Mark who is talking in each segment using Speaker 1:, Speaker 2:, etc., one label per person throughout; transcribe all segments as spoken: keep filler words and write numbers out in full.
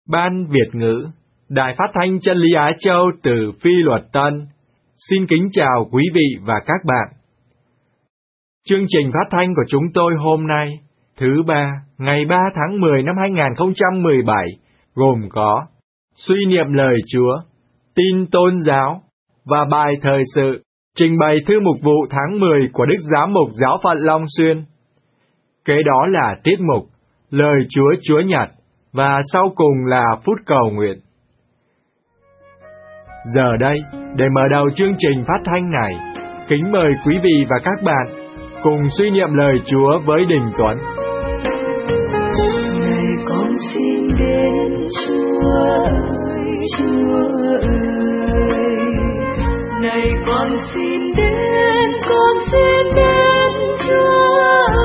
Speaker 1: Ban Việt ngữ, Đài Phát thanh Chân lý Á Châu từ Phi Luật Tân, xin kính chào quý vị và các bạn. Chương trình phát thanh của chúng tôi hôm nay, thứ ba, ngày ba tháng mười năm hai nghìn không trăm mười bảy, gồm có suy niệm lời Chúa, tin tôn giáo và bài thời sự, trình bày thư mục vụ tháng mười của Đức Giám mục Giáo phận Long Xuyên. Kế đó là tiết mục Lời Chúa Chúa Nhật, và sau cùng là phút cầu nguyện. Giờ đây, để mở đầu chương trình phát thanh này, kính mời quý vị và các bạn cùng suy niệm lời Chúa với Đình Tuấn.
Speaker 2: Này con xin đến Chúa ơi, Chúa ơi. Này con xin đến, con xin đến Chúa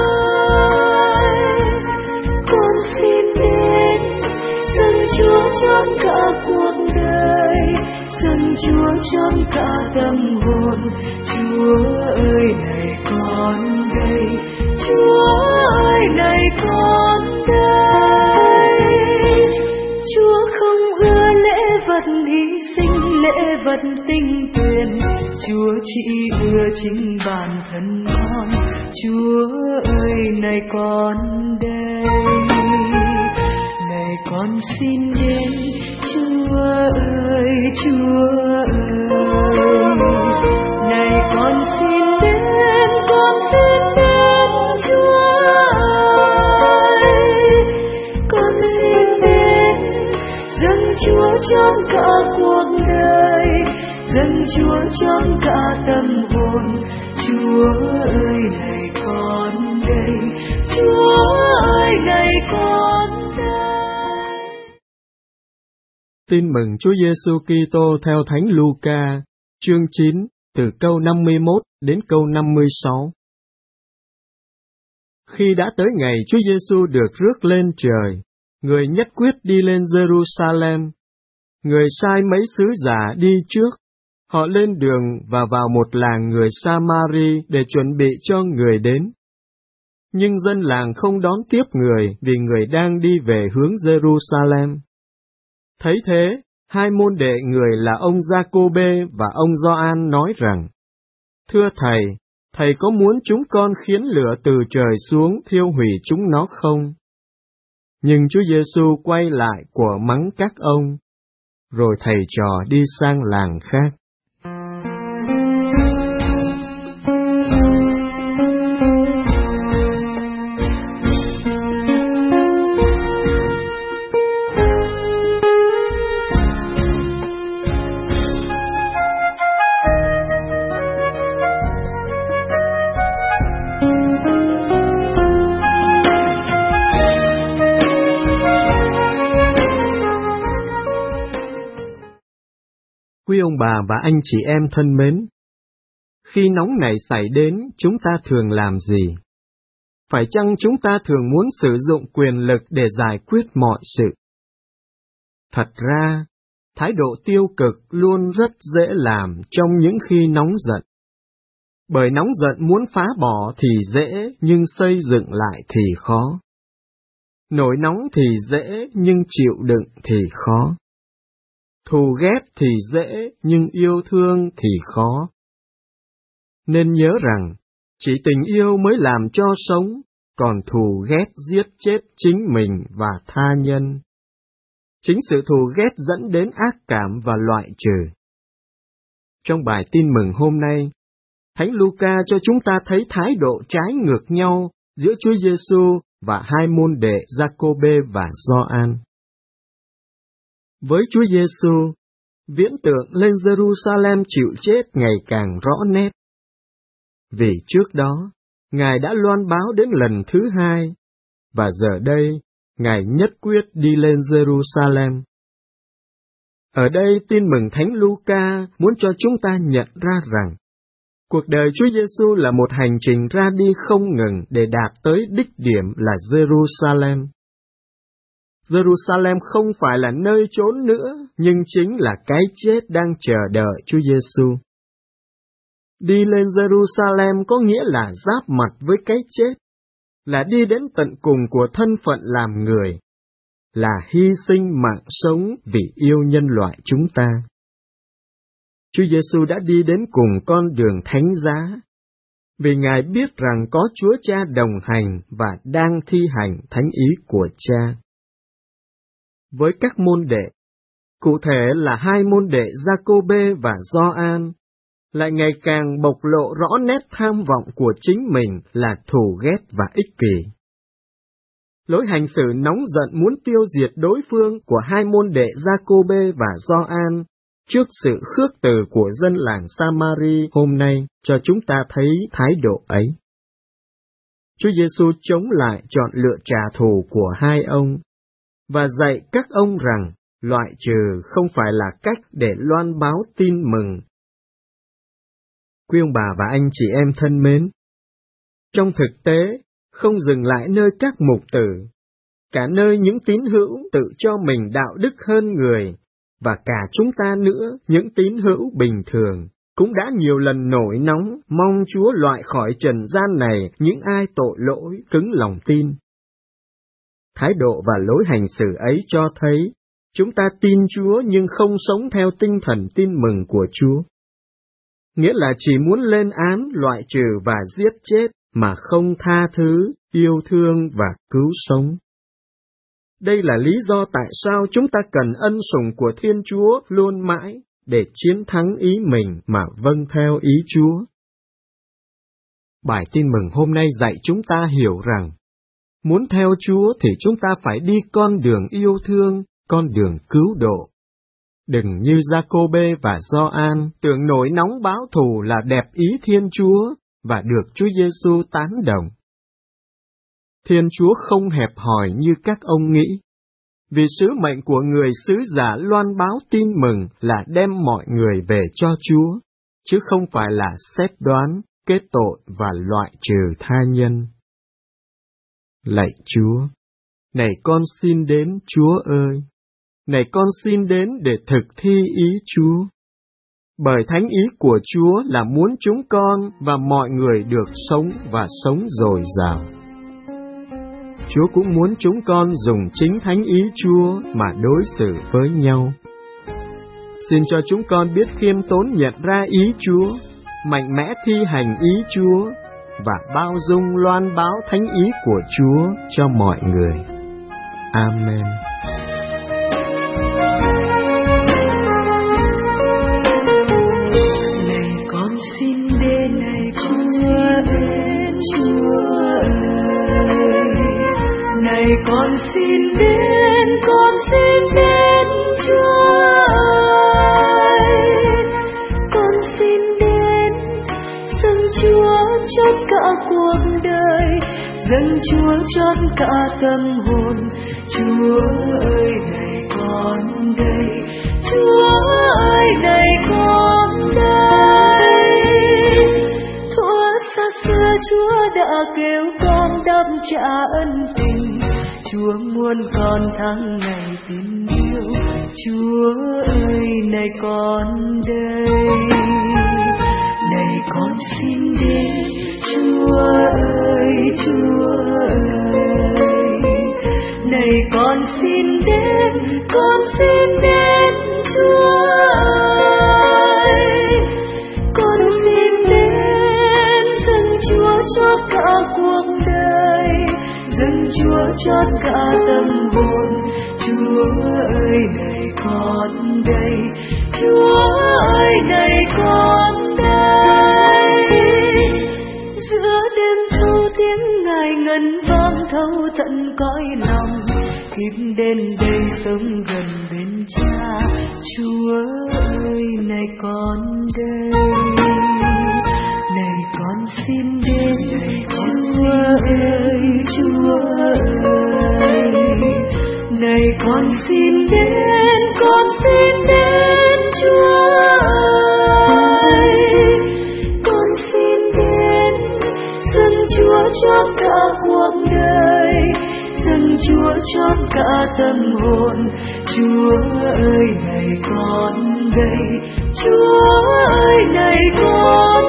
Speaker 2: ơi. Con xin đến, dâng Chúa trong cả cuộc đời, dâng Chúa trong cả tâm hồn. Chúa ơi, này con đây, Chúa ơi, này con đây. Chúa không ưa lễ vật hy sinh, lễ vật tinh tuyền. Chúa chỉ ưa chính bản thân con. Chúa ơi, này con đây, này con xin đến. Chúa ơi, Chúa ơi, này con xin đến, con xin đến Chúa ơi. Con xin đến, dâng Chúa trong cả cuộc đời, dâng Chúa trong cả tâm hồn. Chúa ơi, này con đây, Chúa ơi, này con đây.
Speaker 3: Tin mừng Chúa Giêsu Kitô theo Thánh Luca, chương chín, từ câu năm mươi mốt đến câu năm mươi sáu. Khi đã tới ngày Chúa Giêsu được rước lên trời, người nhất quyết đi lên Jerusalem. Người sai mấy sứ giả đi trước. Họ lên đường và vào một làng người Sa-ma-ri để chuẩn bị cho người đến. Nhưng dân làng không đón tiếp người vì người đang đi về hướng Jerusalem. Thấy thế, hai môn đệ người là ông Gia-cô-bê và ông Gioan nói rằng: Thưa Thầy, Thầy có muốn chúng con khiến lửa từ trời xuống thiêu hủy chúng nó không? Nhưng Chúa Giêsu quay lại của mắng các ông, rồi thầy trò đi sang làng khác. Quý ông bà và anh chị em thân mến, khi nóng này xảy đến, chúng ta thường làm gì? Phải chăng chúng ta thường muốn sử dụng quyền lực để giải quyết mọi sự? Thật ra, thái độ tiêu cực luôn rất dễ làm trong những khi nóng giận. Bởi nóng giận muốn phá bỏ thì dễ, nhưng xây dựng lại thì khó. Nổi nóng thì dễ, nhưng chịu đựng thì khó. Thù ghét thì dễ, nhưng yêu thương thì khó. Nên nhớ rằng, chỉ tình yêu mới làm cho sống, còn thù ghét giết chết chính mình và tha nhân. Chính sự thù ghét dẫn đến ác cảm và loại trừ. Trong bài tin mừng hôm nay, Thánh Luca cho chúng ta thấy thái độ trái ngược nhau giữa Chúa Giêsu và hai môn đệ Gia-cô-bê và Gioan. Với Chúa Giêsu, viễn tượng lên Jerusalem chịu chết ngày càng rõ nét. Vì trước đó, Ngài đã loan báo đến lần thứ hai, và giờ đây, Ngài nhất quyết đi lên Jerusalem. Ở đây tin mừng Thánh Luca muốn cho chúng ta nhận ra rằng, cuộc đời Chúa Giêsu là một hành trình ra đi không ngừng để đạt tới đích điểm là Jerusalem. Jerusalem không phải là nơi trốn nữa, nhưng chính là cái chết đang chờ đợi Chúa Giêsu. Đi lên Jerusalem có nghĩa là giáp mặt với cái chết, là đi đến tận cùng của thân phận làm người, là hy sinh mạng sống vì yêu nhân loại chúng ta. Chúa Giêsu đã đi đến cùng con đường thánh giá, vì Ngài biết rằng có Chúa Cha đồng hành và đang thi hành thánh ý của Cha. Với các môn đệ, cụ thể là hai môn đệ Giacôbê và Gioan, lại ngày càng bộc lộ rõ nét tham vọng của chính mình là thù ghét và ích kỷ. Lối hành xử nóng giận muốn tiêu diệt đối phương của hai môn đệ Giacôbê và Gioan trước sự khước từ của dân làng Samari hôm nay cho chúng ta thấy thái độ ấy. Chúa Giêsu chống lại chọn lựa trả thù của hai ông và dạy các ông rằng loại trừ không phải là cách để loan báo tin mừng. Quý ông bà và anh chị em thân mến, trong thực tế, không dừng lại nơi các mục tử, cả nơi những tín hữu tự cho mình đạo đức hơn người, và cả chúng ta nữa, những tín hữu bình thường, cũng đã nhiều lần nổi nóng mong Chúa loại khỏi trần gian này những ai tội lỗi cứng lòng tin. Thái độ và lối hành xử ấy cho thấy, chúng ta tin Chúa nhưng không sống theo tinh thần tin mừng của Chúa. Nghĩa là chỉ muốn lên án, loại trừ và giết chết, mà không tha thứ, yêu thương và cứu sống. Đây là lý do tại sao chúng ta cần ân sủng của Thiên Chúa luôn mãi, để chiến thắng ý mình mà vâng theo ý Chúa. Bài tin mừng hôm nay dạy chúng ta hiểu rằng, muốn theo Chúa thì chúng ta phải đi con đường yêu thương, con đường cứu độ. Đừng như Giacôbê và Gioan tưởng nổi nóng báo thù là đẹp ý Thiên Chúa và được Chúa Giêsu tán đồng. Thiên Chúa không hẹp hòi như các ông nghĩ, vì sứ mệnh của người sứ giả loan báo tin mừng là đem mọi người về cho Chúa, chứ không phải là xét đoán, kết tội và loại trừ tha nhân. Lạy Chúa, này con xin đến Chúa ơi, này con xin đến để thực thi ý Chúa. Bởi thánh ý của Chúa là muốn chúng con và mọi người được sống và sống dồi dào. Chúa cũng muốn chúng con dùng chính thánh ý Chúa mà đối xử với nhau. Xin cho chúng con biết khiêm tốn nhận ra ý Chúa, mạnh mẽ thi hành ý Chúa, và bao dung loan báo thánh ý của Chúa cho mọi người. Amen.
Speaker 2: Này con xin đến, này Chúa ơi, Chúa ơi. Này con xin đến, con xin đến Chúa ơi. Con xin đến, dâng Chúa chót cả cuộc đời, dâng Chúa chót cả tâm hồn. Chúa ơi, này con đây, Chúa ơi, này con đây. Thuở xa xưa Chúa đã kêu con đáp trả ân tình, Chúa muốn con tháng ngày tin yêu. Chúa ơi, này con đây, này con xin đến, Chúa ơi, Chúa ơi. Này con xin đến, con xin đến Chúa ơi. Con xin đến, dâng Chúa cho cả cuộc đời, dâng Chúa cho cả tâm hồn. Chúa ơi, này con đây, Chúa ơi, này con đây. Giữa đêm thâu tiếng Ngài ngân vang thâu tận cõi lòng, kịp đến đây sống gần bên Cha. Chúa ơi, này con đây, này con xin đến, Chúa ơi, Chúa ơi. Này con xin đến, con xin đến Chúa ơi. Con xin đến, dâng Chúa cho cả cuộc đời, dâng Chúa cho cả tâm hồn. Chúa ơi, này con đây, Chúa ơi, này con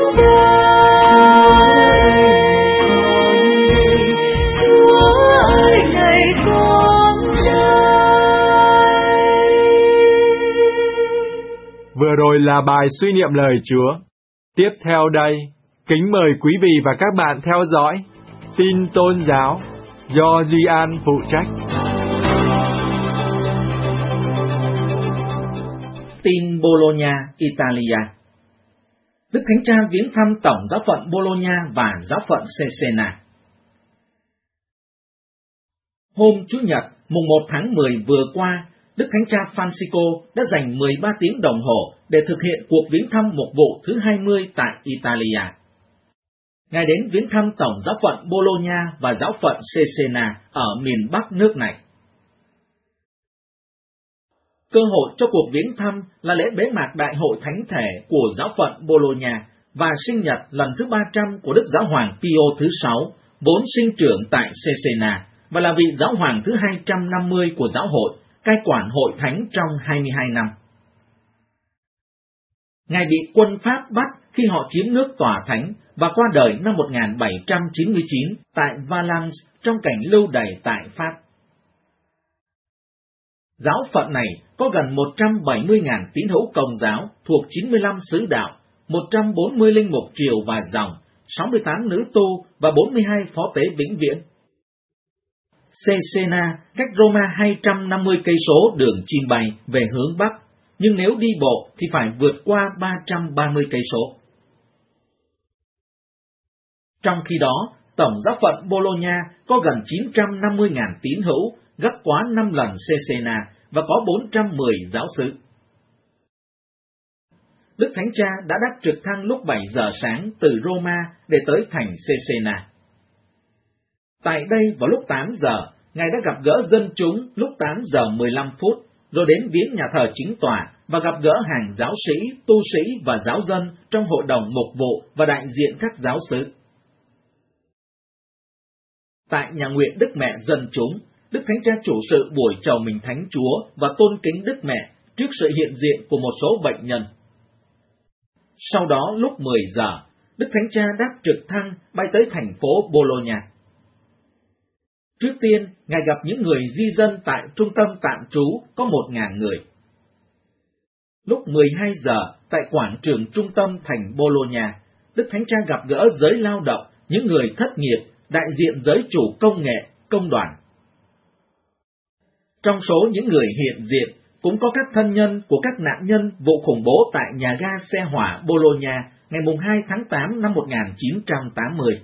Speaker 2: đây. Chúa ơi, này con đây.
Speaker 1: Vừa rồi là bài suy niệm lời Chúa. Tiếp theo đây, kính mời quý vị và các bạn theo dõi tin tôn giáo do Duy An phụ trách.
Speaker 4: Tin Bologna, Italia. Đức Thánh Cha viếng thăm Tổng giáo phận Bologna và giáo phận Cesena. Hôm Chủ nhật, mùng một tháng mười vừa qua, Đức Thánh Cha Francisco đã dành mười ba tiếng đồng hồ để thực hiện cuộc viếng thăm mục vụ thứ hai mươi tại Italia. Ngài đến viếng thăm Tổng giáo phận Bologna và giáo phận Cesena ở miền Bắc nước này. Cơ hội cho cuộc viếng thăm là lễ bế mạc Đại hội Thánh thể của giáo phận Bologna và sinh nhật lần thứ ba trăm của Đức Giáo hoàng Pio thứ sáu, vốn sinh trưởng tại Cesena, và là vị giáo hoàng thứ hai trăm năm mươi của giáo hội, cai quản hội thánh trong hai mươi hai năm. Ngài bị quân Pháp bắt khi họ chiếm nước Tòa Thánh và qua đời năm một nghìn bảy trăm chín mươi chín tại Valence trong cảnh lưu đày tại Pháp. Giáo phận này có gần một trăm bảy mươi nghìn tín hữu Công giáo thuộc chín mươi lăm xứ đạo, một trăm bốn mươi linh mục triều và dòng, sáu mươi tám nữ tu và bốn mươi hai phó tế vĩnh viễn. Cesena cách Roma hai trăm năm mươi cây số đường chim bay về hướng Bắc, nhưng nếu đi bộ thì phải vượt qua ba trăm ba mươi cây số. Trong khi đó, Tổng giáo phận Bologna có gần chín trăm năm mươi nghìn tín hữu, gấp quá năm lần Cesena và có bốn trăm mười giáo xứ. Đức Thánh Cha đã đáp trực thăng lúc bảy giờ sáng từ Roma để tới thành Cesena. Tại đây vào lúc tám giờ, Ngài đã gặp gỡ dân chúng lúc tám giờ mười lăm phút, rồi đến viếng nhà thờ chính tòa và gặp gỡ hàng giáo sĩ, tu sĩ và giáo dân trong hội đồng mục vụ và đại diện các giáo xứ. Tại nhà nguyện Đức Mẹ Dân chúng, Đức Thánh Cha chủ sự buổi chầu mừng Thánh Chúa và tôn kính Đức Mẹ trước sự hiện diện của một số bệnh nhân. Sau đó lúc mười giờ, Đức Thánh Cha đáp trực thăng bay tới thành phố Bologna. Trước tiên, Ngài gặp những người di dân tại trung tâm tạm trú có một nghìn người. Lúc mười hai giờ, tại quảng trường trung tâm thành Bologna, Đức Thánh Cha gặp gỡ giới lao động, những người thất nghiệp, đại diện giới chủ công nghệ, công đoàn. Trong số những người hiện diện, cũng có các thân nhân của các nạn nhân vụ khủng bố tại nhà ga xe hỏa Bologna ngày hai tháng tám năm một nghìn chín trăm tám mươi.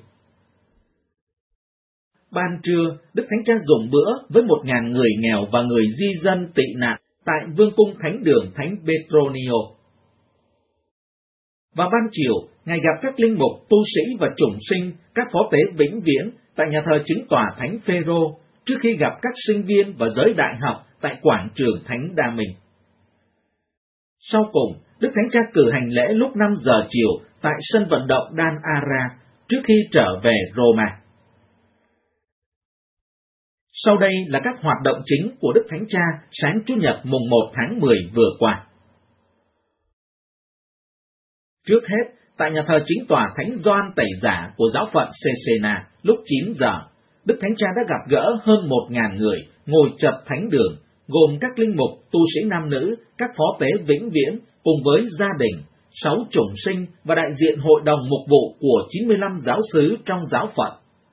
Speaker 4: Ban trưa, Đức Thánh Cha dùng bữa với một nghìn người nghèo và người di dân tị nạn tại Vương cung Thánh đường Thánh Petronio. Và ban chiều, Ngài gặp các linh mục, tu sĩ và chủng sinh, các phó tế vĩnh viễn tại nhà thờ chính tòa Thánh Phêrô, trước khi gặp các sinh viên và giới đại học tại quảng trường Thánh Đa Minh. Sau cùng, Đức Thánh Cha cử hành lễ lúc năm giờ chiều tại sân vận động Dan Ara, trước khi trở về Roma. Sau đây là các hoạt động chính của Đức Thánh Cha sáng Chủ nhật mùng một tháng mười vừa qua. Trước hết, tại nhà thờ chính tòa Thánh Gioan Tẩy Giả của giáo phận Cesena, lúc chín giờ, Đức Thánh Cha đã gặp gỡ hơn một nghìn người ngồi chật thánh đường, gồm các linh mục, tu sĩ nam nữ, các phó tế vĩnh viễn, cùng với gia đình, sáu chủng sinh và đại diện hội đồng mục vụ của chín mươi lăm giáo xứ trong giáo phận.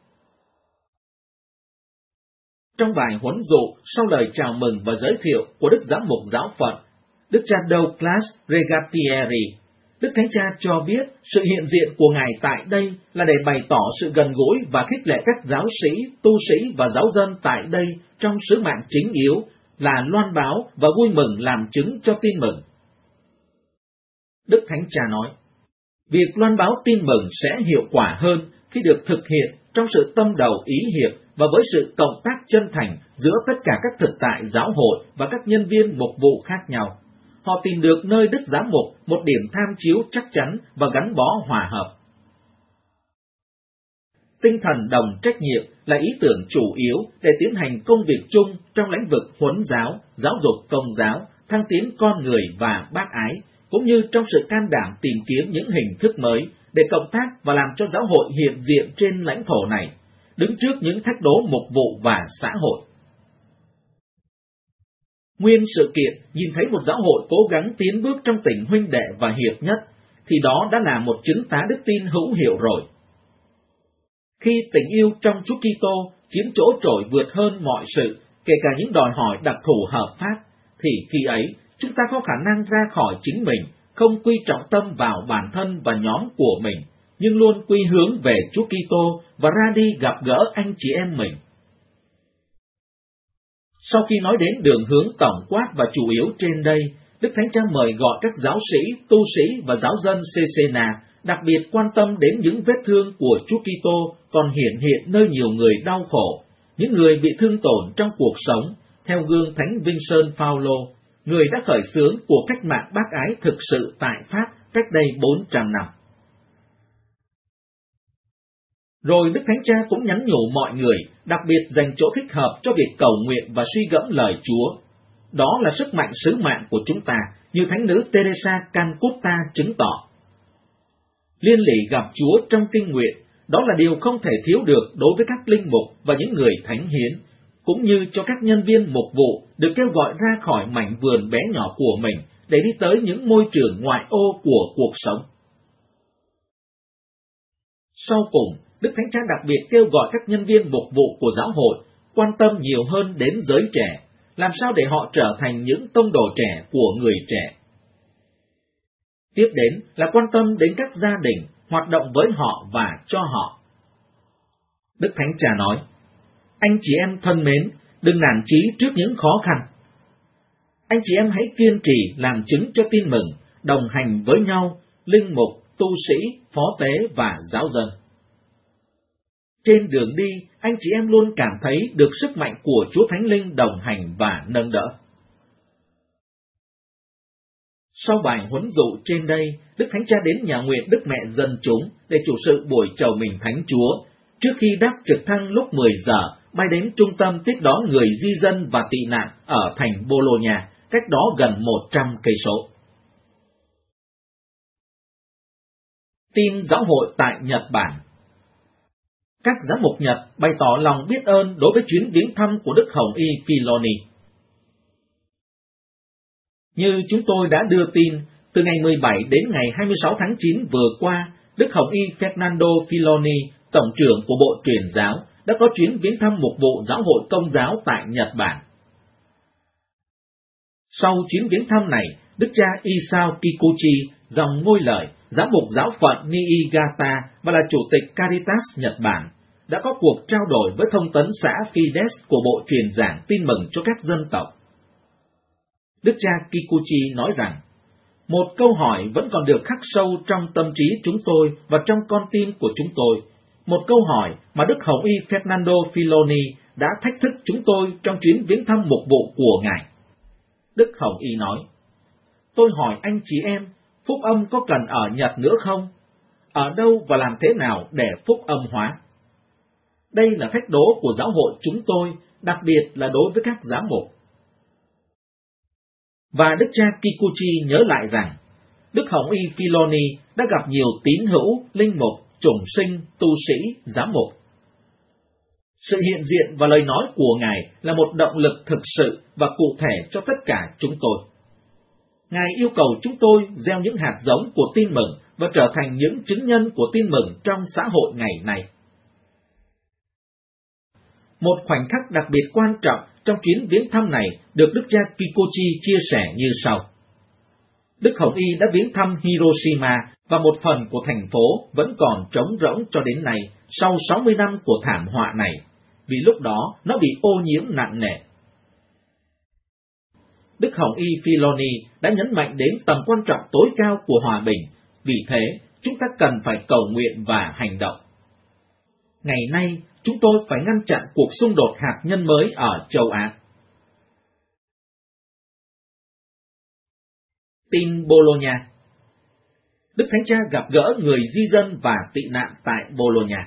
Speaker 4: Trong bài huấn dụ sau lời chào mừng và giới thiệu của Đức Giám mục giáo phận, Đức cha Douglas Regatieri, Đức Thánh Cha cho biết sự hiện diện của Ngài tại đây là để bày tỏ sự gần gũi và khích lệ các giáo sĩ, tu sĩ và giáo dân tại đây trong sứ mạng chính yếu là loan báo và vui mừng làm chứng cho tin mừng. Đức Thánh Cha nói, việc loan báo tin mừng sẽ hiệu quả hơn khi được thực hiện trong sự tâm đầu ý hiệp và với sự cộng tác chân thành giữa tất cả các thực tại giáo hội và các nhân viên mục vụ khác nhau. Họ tìm được nơi Đức Giám mục một điểm tham chiếu chắc chắn và gắn bó hòa hợp. Tinh thần đồng trách nhiệm là ý tưởng chủ yếu để tiến hành công việc chung trong lĩnh vực huấn giáo, giáo dục công giáo, thăng tiến con người và bác ái, cũng như trong sự can đảm tìm kiếm những hình thức mới để cộng tác và làm cho giáo hội hiện diện trên lãnh thổ này, đứng trước những thách đố mục vụ và xã hội. Nguyên sự kiện nhìn thấy một giáo hội cố gắng tiến bước trong tình huynh đệ và hiệp nhất, thì đó đã là một chứng tá đức tin hữu hiệu rồi. Khi tình yêu trong Chúa Kitô chiếm chỗ trội vượt hơn mọi sự, kể cả những đòi hỏi đặc thù hợp pháp, thì khi ấy chúng ta có khả năng ra khỏi chính mình, không quy trọng tâm vào bản thân và nhóm của mình, nhưng luôn quy hướng về Chúa Kitô và ra đi gặp gỡ anh chị em mình. Sau khi nói đến đường hướng tổng quát và chủ yếu trên đây, Đức Thánh Cha mời gọi các giáo sĩ, tu sĩ và giáo dân Cesena đặc biệt quan tâm đến những vết thương của Chúa Kitô còn hiện hiện nơi nhiều người đau khổ, những người bị thương tổn trong cuộc sống, theo gương Thánh Vinh Sơn Phaolô, người đã khởi xướng cuộc cách mạng bác ái thực sự tại Pháp cách đây bốn trăm năm. Rồi Đức Thánh Cha cũng nhắn nhủ mọi người, đặc biệt dành chỗ thích hợp cho việc cầu nguyện và suy gẫm lời Chúa. Đó là sức mạnh sứ mạng của chúng ta, như Thánh nữ Teresa Calcutta chứng tỏ. Liên lỉ gặp Chúa trong kinh nguyện, đó là điều không thể thiếu được đối với các linh mục và những người thánh hiến, cũng như cho các nhân viên mục vụ được kêu gọi ra khỏi mảnh vườn bé nhỏ của mình để đi tới những môi trường ngoại ô của cuộc sống. Sau cùng, Đức Thánh Cha đặc biệt kêu gọi các nhân viên mục vụ của giáo hội quan tâm nhiều hơn đến giới trẻ, làm sao để họ trở thành những tông đồ trẻ của người trẻ. Tiếp đến là quan tâm đến các gia đình, hoạt động với họ và cho họ. Đức Thánh Cha nói, anh chị em thân mến, đừng nản chí trước những khó khăn. Anh chị em hãy kiên trì làm chứng cho tin mừng, đồng hành với nhau, linh mục, tu sĩ, phó tế và giáo dân. Trên đường đi, anh chị em luôn cảm thấy được sức mạnh của Chúa Thánh Linh đồng hành và nâng đỡ. Sau bài huấn dụ trên đây, Đức Thánh Cha đến nhà nguyện Đức Mẹ Dân Chúng để chủ sự buổi chầu mừng Thánh Chúa, trước khi đáp trực thăng lúc mười giờ bay đến trung tâm tiếp đón người di dân và tị nạn ở thành Bologna, cách đó gần một trăm cây số. Tin giáo hội tại Nhật Bản. Các giám mục Nhật bày tỏ lòng biết ơn đối với chuyến viếng thăm của Đức Hồng Y Filoni. Như chúng tôi đã đưa tin, từ ngày mười bảy đến ngày hai mươi sáu tháng chín vừa qua, Đức Hồng Y Fernando Filoni, Tổng trưởng của Bộ Truyền giáo, đã có chuyến viếng thăm mục vụ giáo hội Công giáo tại Nhật Bản. Sau chuyến viếng thăm này, Đức cha Isao Kikuchi, dòng ngôi lời, giám mục giáo phận Niigata và là chủ tịch Caritas Nhật Bản, đã có cuộc trao đổi với thông tấn xã Fides của Bộ Truyền giảng tin mừng cho các dân tộc. Đức cha Kikuchi nói rằng, một câu hỏi vẫn còn được khắc sâu trong tâm trí chúng tôi và trong con tim của chúng tôi, một câu hỏi mà Đức Hồng Y Fernando Filoni đã thách thức chúng tôi trong chuyến viếng thăm mục vụ của Ngài. Đức Hồng Y nói, tôi hỏi anh chị em, phúc âm có cần ở Nhật nữa không? Ở đâu và làm thế nào để phúc âm hóa? Đây là thách đố của giáo hội chúng tôi, đặc biệt là đối với các giám mục. Và Đức cha Kikuchi nhớ lại rằng, Đức Hồng Y Filoni đã gặp nhiều tín hữu, linh mục, chủng sinh, tu sĩ, giám mục. Sự hiện diện và lời nói của Ngài là một động lực thực sự và cụ thể cho tất cả chúng tôi. Ngài yêu cầu chúng tôi gieo những hạt giống của tin mừng và trở thành những chứng nhân của tin mừng trong xã hội ngày nay. Một khoảnh khắc đặc biệt quan trọng trong chuyến viếng thăm này được Đức cha Kikuchi chia sẻ như sau. Đức Hồng Y đã viếng thăm Hiroshima và một phần của thành phố vẫn còn trống rỗng cho đến nay sau sáu mươi năm của thảm họa này, vì lúc đó nó bị ô nhiễm nặng nề. Đức Hồng Y Filoni đã nhấn mạnh đến tầm quan trọng tối cao của hòa bình, vì thế chúng ta cần phải cầu nguyện và hành động. Ngày nay, chúng tôi phải ngăn chặn cuộc xung đột hạt nhân mới ở châu Á. Tin Bologna. Đức Thánh Cha gặp gỡ người di dân và tị nạn tại Bologna.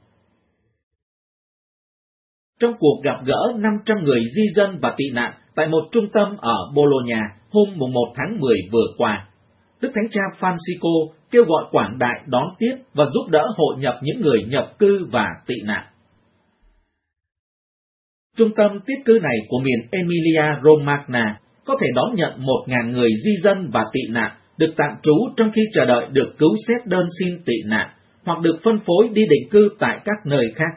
Speaker 4: Trong cuộc gặp gỡ năm trăm người di dân và tị nạn tại một trung tâm ở Bologna hôm mùng một tháng mười vừa qua, Đức Thánh Cha Francisco kêu gọi quảng đại đón tiếp và giúp đỡ hội nhập những người nhập cư và tị nạn. Trung tâm tiếp cư này của miền Emilia Romagna có thể đón nhận một ngàn người di dân và tị nạn được tạm trú trong khi chờ đợi được cứu xét đơn xin tị nạn, hoặc được phân phối đi định cư tại các nơi khác.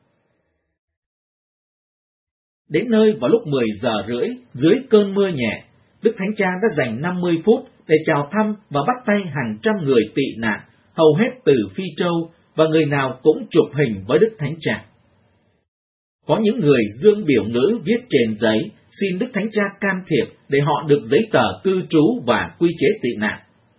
Speaker 4: Đến nơi vào lúc mười giờ rưỡi, dưới cơn mưa nhẹ, Đức Thánh Cha đã dành năm mươi phút để chào thăm và bắt tay hàng trăm người tị nạn, hầu hết từ Phi Châu, và người nào cũng chụp hình với Đức Thánh Cha. Có những người dương biểu ngữ viết trên giấy, xin Đức Thánh Cha can thiệp để họ được giấy tờ cư trú và quy chế tị nạn.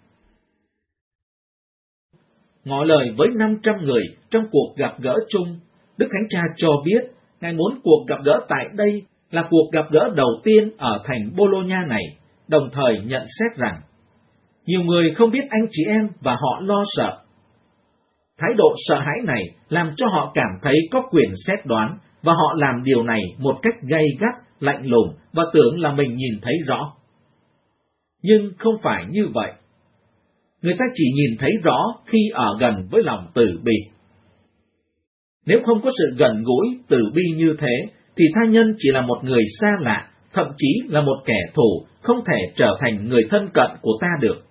Speaker 4: Ngỏ lời với năm trăm người trong cuộc gặp gỡ chung, Đức Thánh Cha cho biết Ngài muốn cuộc gặp gỡ tại đây là cuộc gặp gỡ đầu tiên ở thành Bologna này, đồng thời nhận xét rằng nhiều người không biết anh chị em và họ lo sợ. Thái độ sợ hãi này làm cho họ cảm thấy có quyền xét đoán, và họ làm điều này một cách gay gắt, lạnh lùng và tưởng là mình nhìn thấy rõ. Nhưng không phải như vậy. Người ta chỉ nhìn thấy rõ khi ở gần với lòng từ bi. Nếu không có sự gần gũi, từ bi như thế, thì tha nhân chỉ là một người xa lạ, thậm chí là một kẻ thù, không thể trở thành người thân cận của ta được.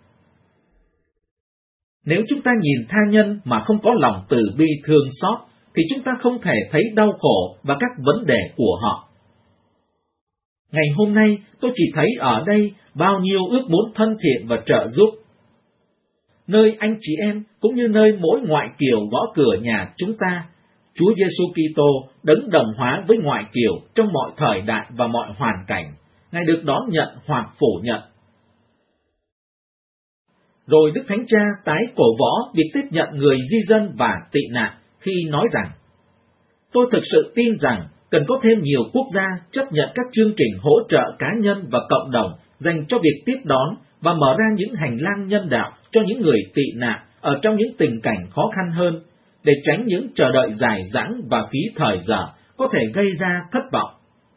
Speaker 4: Nếu chúng ta nhìn tha nhân mà không có lòng từ bi thương xót, thì chúng ta không thể thấy đau khổ và các vấn đề của họ. Ngày hôm nay, tôi chỉ thấy ở đây bao nhiêu ước muốn thân thiện và trợ giúp. Nơi anh chị em, cũng như nơi mỗi ngoại kiều gõ cửa nhà chúng ta, Chúa Giêsu Kitô đấng đồng hóa với ngoại kiều trong mọi thời đại và mọi hoàn cảnh, Ngài được đón nhận hoặc phủ nhận. Rồi Đức Thánh Cha tái cổ võ việc tiếp nhận người di dân và tị nạn khi nói rằng: Tôi thực sự tin rằng cần có thêm nhiều quốc gia chấp nhận các chương trình hỗ trợ cá nhân và cộng đồng dành cho việc tiếp đón và mở ra những hành lang nhân đạo cho những người tị nạn ở trong những tình cảnh khó khăn hơn, để tránh những chờ đợi dài dẳng và phí thời giờ có thể gây ra thất vọng.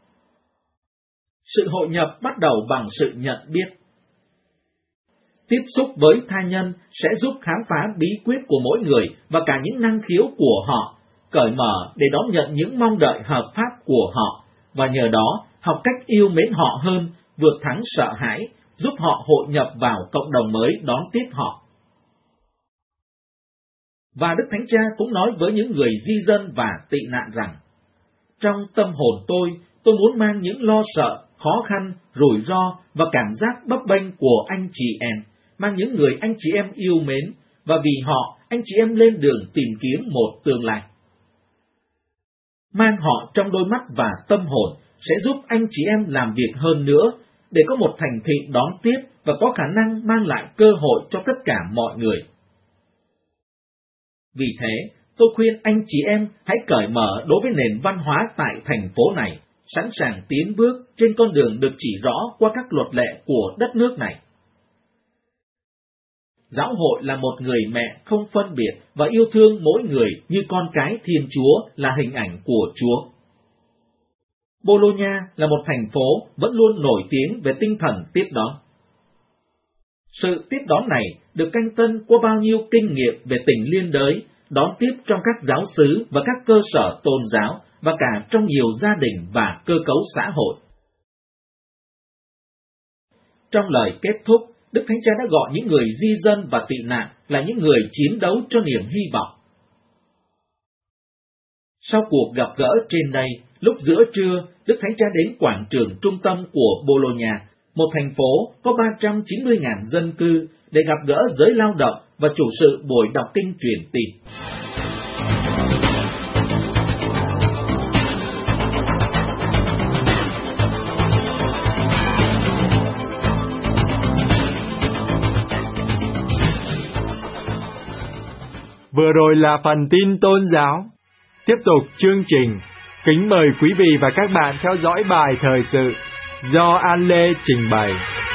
Speaker 4: Sự hội nhập bắt đầu bằng sự nhận biết. Tiếp xúc với tha nhân sẽ giúp khám phá bí quyết của mỗi người và cả những năng khiếu của họ, cởi mở để đón nhận những mong đợi hợp pháp của họ, và nhờ đó học cách yêu mến họ hơn, vượt thắng sợ hãi, giúp họ hội nhập vào cộng đồng mới đón tiếp họ. Và Đức Thánh Cha cũng nói với những người di dân và tị nạn rằng: Trong tâm hồn tôi, tôi muốn mang những lo sợ, khó khăn, rủi ro và cảm giác bấp bênh của anh chị em, mang những người anh chị em yêu mến, và vì họ, anh chị em lên đường tìm kiếm một tương lai. Mang họ trong đôi mắt và tâm hồn sẽ giúp anh chị em làm việc hơn nữa, để có một thành thị đón tiếp và có khả năng mang lại cơ hội cho tất cả mọi người. Vì thế, tôi khuyên anh chị em hãy cởi mở đối với nền văn hóa tại thành phố này, sẵn sàng tiến bước trên con đường được chỉ rõ qua các luật lệ của đất nước này. Giáo hội là một người mẹ không phân biệt và yêu thương mỗi người như con cái Thiên Chúa là hình ảnh của Chúa. Bologna là một thành phố vẫn luôn nổi tiếng về tinh thần tiếp đón. Sự tiếp đón này được canh tân qua bao nhiêu kinh nghiệm về tình liên đới, đón tiếp trong các giáo xứ và các cơ sở tôn giáo, và cả trong nhiều gia đình và cơ cấu xã hội. Trong lời kết thúc, Đức Thánh Cha đã gọi những người di dân và tị nạn là những người chiến đấu cho niềm hy vọng. Sau cuộc gặp gỡ trên đây, lúc giữa trưa, Đức Thánh Cha đến quảng trường trung tâm của Bologna, một thành phố có ba trăm chín mươi nghìn dân cư, để gặp gỡ giới lao động và chủ sự buổi đọc kinh truyền tin.
Speaker 1: Vừa rồi là phần tin tôn giáo. Tiếp tục chương trình, kính mời quý vị và các bạn theo dõi bài thời sự do An Lê trình bày.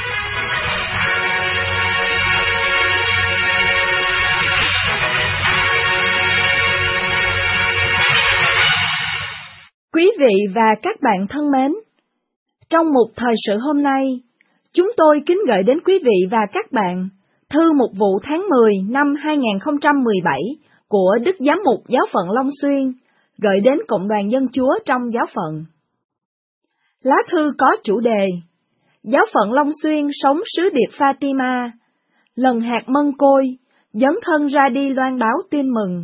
Speaker 2: Quý vị và các bạn thân mến, trong mục thời sự hôm nay, chúng tôi kính gửi đến quý vị và các bạn thư mục vụ tháng mười năm hai nghìn không trăm mười bảy của Đức Giám mục Giáo phận Long Xuyên, gửi đến Cộng đoàn Dân Chúa trong giáo phận. Lá thư có chủ đề:
Speaker 5: giáo phận Long Xuyên sống sứ điệp Fatima, lần hạt mân côi, dấn thân ra đi loan báo tin mừng.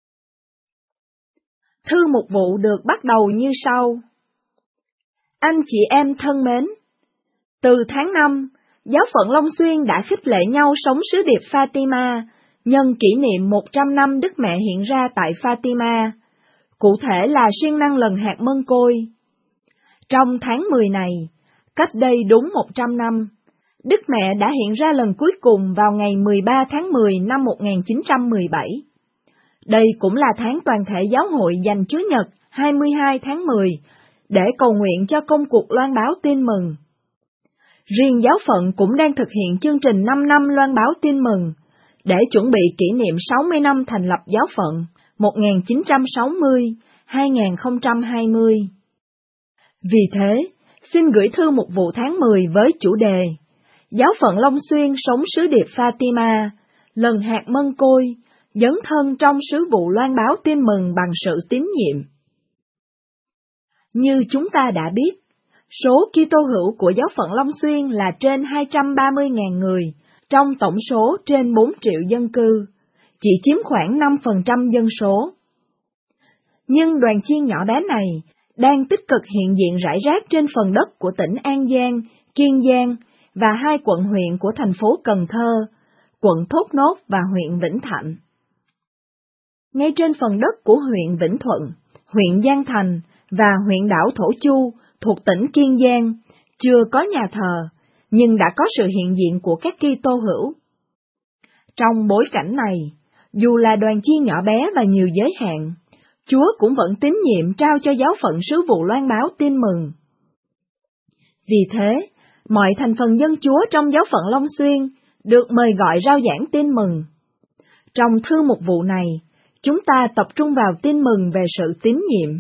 Speaker 5: Thư mục vụ được bắt đầu như sau. Anh chị em thân mến, từ tháng năm, giáo phận Long Xuyên đã khích lệ nhau sống sứ điệp Fatima, nhân kỷ niệm một trăm năm Đức Mẹ hiện ra tại Fatima, cụ thể là siêng năng lần hạt mân côi. Trong tháng mười này, cách đây đúng một trăm năm, Đức Mẹ đã hiện ra lần cuối cùng vào ngày mười ba tháng mười năm một nghìn chín trăm mười bảy. Đây cũng là tháng toàn thể giáo hội dành Chúa Nhật hai mươi hai tháng mười để cầu nguyện cho công cuộc loan báo tin mừng. Riêng giáo phận cũng đang thực hiện chương trình năm năm loan báo tin mừng để chuẩn bị kỷ niệm sáu mươi năm thành lập giáo phận một nghìn chín trăm sáu mươi đến hai nghìn không trăm hai mươi. Vì thế, xin gửi thư mục vụ tháng mười với chủ đề Giáo phận Long Xuyên sống sứ điệp Fatima, lần hạt mân côi, dấn thân trong sứ vụ loan báo tin mừng bằng sự tín nhiệm. Như chúng ta đã biết, số Kitô hữu của giáo phận Long Xuyên là trên hai trăm ba mươi nghìn người, trong tổng số trên bốn triệu dân cư, chỉ chiếm khoảng năm phần trăm dân số. Nhưng đoàn chiên nhỏ bé này đang tích cực hiện diện rải rác trên phần đất của tỉnh An Giang, Kiên Giang và hai quận huyện của thành phố Cần Thơ, quận Thốt Nốt và huyện Vĩnh Thạnh. Ngay trên phần đất của huyện Vĩnh Thuận, huyện Giang Thành và huyện đảo Thổ Chu thuộc tỉnh Kiên Giang chưa có nhà thờ, nhưng đã có sự hiện diện của các Kitô hữu. Trong bối cảnh này, dù là đoàn chiên nhỏ bé và nhiều giới hạn, Chúa cũng vẫn tín nhiệm trao cho giáo phận sứ vụ loan báo tin mừng. Vì thế, mọi thành phần dân Chúa trong giáo phận Long Xuyên được mời gọi rao giảng tin mừng. Trong thư mục vụ này, chúng ta tập trung vào tin mừng về sự tín nhiệm.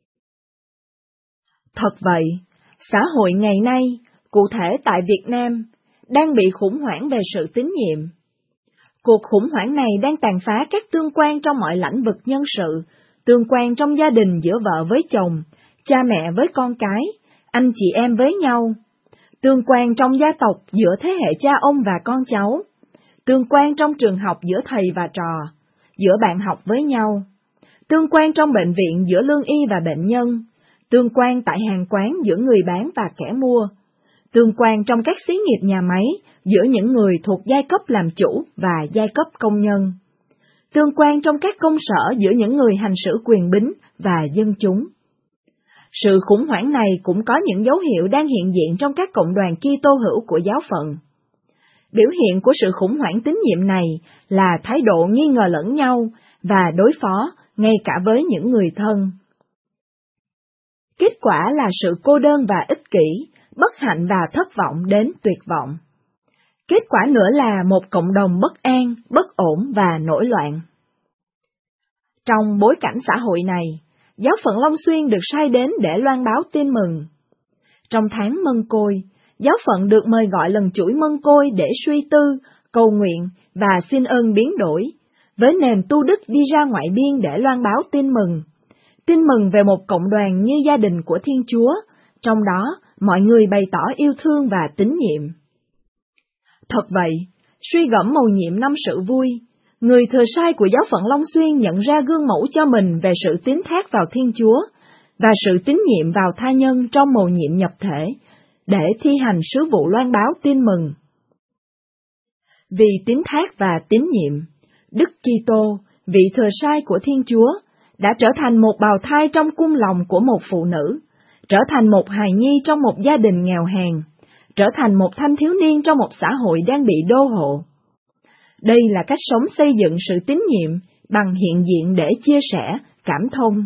Speaker 5: Thật vậy, xã hội ngày nay, cụ thể tại Việt Nam, đang bị khủng hoảng về sự tín nhiệm. Cuộc khủng hoảng này đang tàn phá các tương quan trong mọi lĩnh vực nhân sự, tương quan trong gia đình giữa vợ với chồng, cha mẹ với con cái, anh chị em với nhau, tương quan trong gia tộc giữa thế hệ cha ông và con cháu, tương quan trong trường học giữa thầy và trò, giữa bạn học với nhau, tương quan trong bệnh viện giữa lương y và bệnh nhân, tương quan tại hàng quán giữa người bán và kẻ mua, tương quan trong các xí nghiệp nhà máy giữa những người thuộc giai cấp làm chủ và giai cấp công nhân, tương quan trong các công sở giữa những người hành xử quyền bính và dân chúng. Sự khủng hoảng này cũng có những dấu hiệu đang hiện diện trong các cộng đoàn Kitô hữu của giáo phận. Biểu hiện của sự khủng hoảng tín nhiệm này là thái độ nghi ngờ lẫn nhau và đối phó ngay cả với những người thân. Kết quả là sự cô đơn và ích kỷ, bất hạnh và thất vọng đến tuyệt vọng. Kết quả nữa là một cộng đồng bất an, bất ổn và nổi loạn. Trong bối cảnh xã hội này, giáo phận Long Xuyên được sai đến để loan báo tin mừng. Trong tháng Mân Côi, giáo phận được mời gọi lần chuỗi Mân Côi để suy tư, cầu nguyện và xin ơn biến đổi, với nền tu đức đi ra ngoại biên để loan báo tin mừng. Tin mừng về một cộng đoàn như gia đình của Thiên Chúa, trong đó mọi người bày tỏ yêu thương và tín nhiệm. Thật vậy, suy gẫm mầu nhiệm năm sự vui, người thừa sai của giáo phận Long Xuyên nhận ra gương mẫu cho mình về sự tín thác vào Thiên Chúa và sự tín nhiệm vào tha nhân trong mầu nhiệm nhập thể, để thi hành sứ vụ loan báo tin mừng. Vì tín thác và tín nhiệm, Đức Kitô, vị thừa sai của Thiên Chúa, đã trở thành một bào thai trong cung lòng của một phụ nữ, trở thành một hài nhi trong một gia đình nghèo hèn, trở thành một thanh thiếu niên trong một xã hội đang bị đô hộ. Đây là cách sống xây dựng sự tín nhiệm bằng hiện diện để chia sẻ, cảm thông.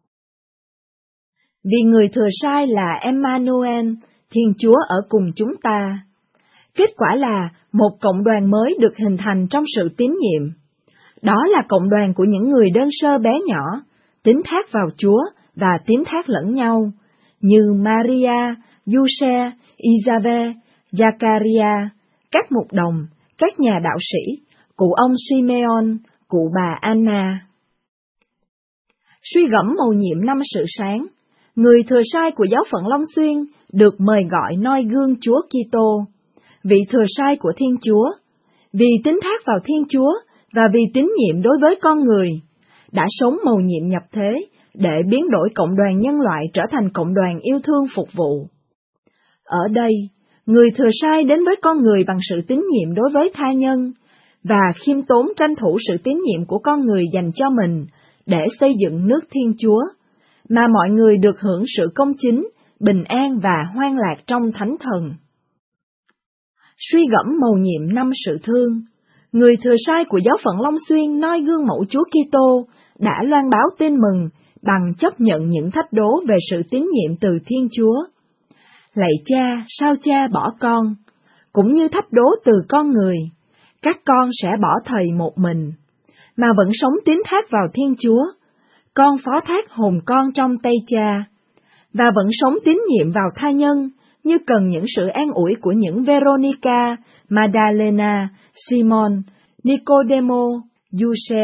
Speaker 5: Vì người thừa sai là Emmanuel, Thiên Chúa ở cùng chúng ta. Kết quả là một cộng đoàn mới được hình thành trong sự tín nhiệm. Đó là cộng đoàn của những người đơn sơ bé nhỏ, tín thác vào Chúa và tín thác lẫn nhau, như Maria, Giuse, Isabel, Zachariah, các mục đồng, các nhà đạo sĩ, cụ ông Simeon, cụ bà Anna. Suy gẫm mầu nhiệm năm sự sáng, người thừa sai của giáo phận Long Xuyên được mời gọi noi gương Chúa Kitô, vị thừa sai của Thiên Chúa, vì tín thác vào Thiên Chúa và vì tín nhiệm đối với con người, đã sống mầu nhiệm nhập thế để biến đổi cộng đoàn nhân loại trở thành cộng đoàn yêu thương phục vụ. Ở đây, người thừa sai đến với con người bằng sự tín nhiệm đối với tha nhân, và khiêm tốn tranh thủ sự tín nhiệm của con người dành cho mình để xây dựng nước Thiên Chúa, mà mọi người được hưởng sự công chính, bình an và hoan lạc trong Thánh Thần. Suy gẫm mầu nhiệm năm sự thương, người thừa sai của giáo phận Long Xuyên noi gương mẫu Chúa Kitô đã loan báo tin mừng bằng chấp nhận những thách đố về sự tín nhiệm từ Thiên Chúa. Lạy Cha, sao Cha bỏ con? Cũng như thách đố từ con người, các con sẽ bỏ Thầy một mình, mà vẫn sống tín thác vào Thiên Chúa. Con phó thác hồn con trong tay Cha, và vẫn sống tín nhiệm vào tha nhân, như cần những sự an ủi của những Veronica, Magdalena, Simon, Nicodemo, Giuse.